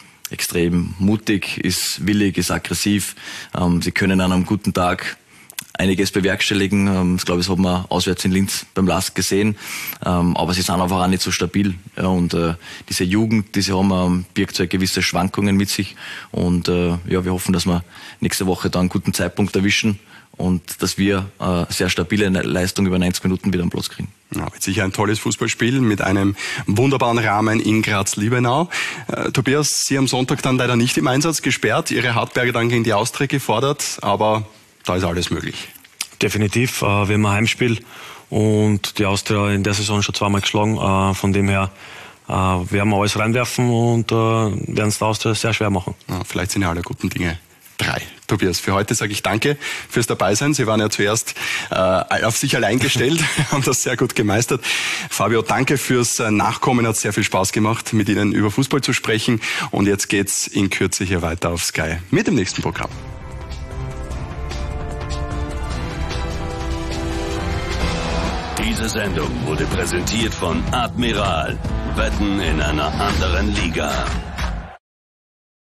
extrem mutig, ist willig, ist aggressiv. Sie können an einem guten Tag
einiges bewerkstelligen. Ich glaube, das hat man auswärts in Linz beim LASK gesehen. Aber sie sind einfach auch nicht so stabil. Ja, und diese Jugend, die sie haben, birgt so gewisse Schwankungen mit sich. Und ja, wir hoffen, dass wir nächste Woche da einen guten Zeitpunkt erwischen und dass wir sehr stabile Leistung über 90 Minuten wieder am Platz kriegen.
Ja, wird sicher ein tolles Fußballspiel mit einem wunderbaren Rahmen in Graz-Liebenau. Tobias, Sie am Sonntag dann leider nicht im Einsatz, gesperrt, Ihre Hartberger dann gegen die Austria gefordert, aber da ist alles möglich.
Definitiv, wir haben ein Heimspiel und die Austria in der Saison schon zweimal geschlagen, von dem her werden wir alles reinwerfen und werden es der Austria sehr schwer machen.
Ja, vielleicht sind ja alle guten Dinge 3. Tobias, für heute sage ich danke fürs Dabeisein. Sie waren ja zuerst auf sich allein gestellt, haben das sehr gut gemeistert. Fabio, danke fürs Nachkommen, hat sehr viel Spaß gemacht, mit Ihnen über Fußball zu sprechen. Und jetzt geht's in Kürze hier weiter auf Sky mit dem nächsten Programm.
Diese Sendung wurde präsentiert von Admiral. Wetten in einer anderen Liga.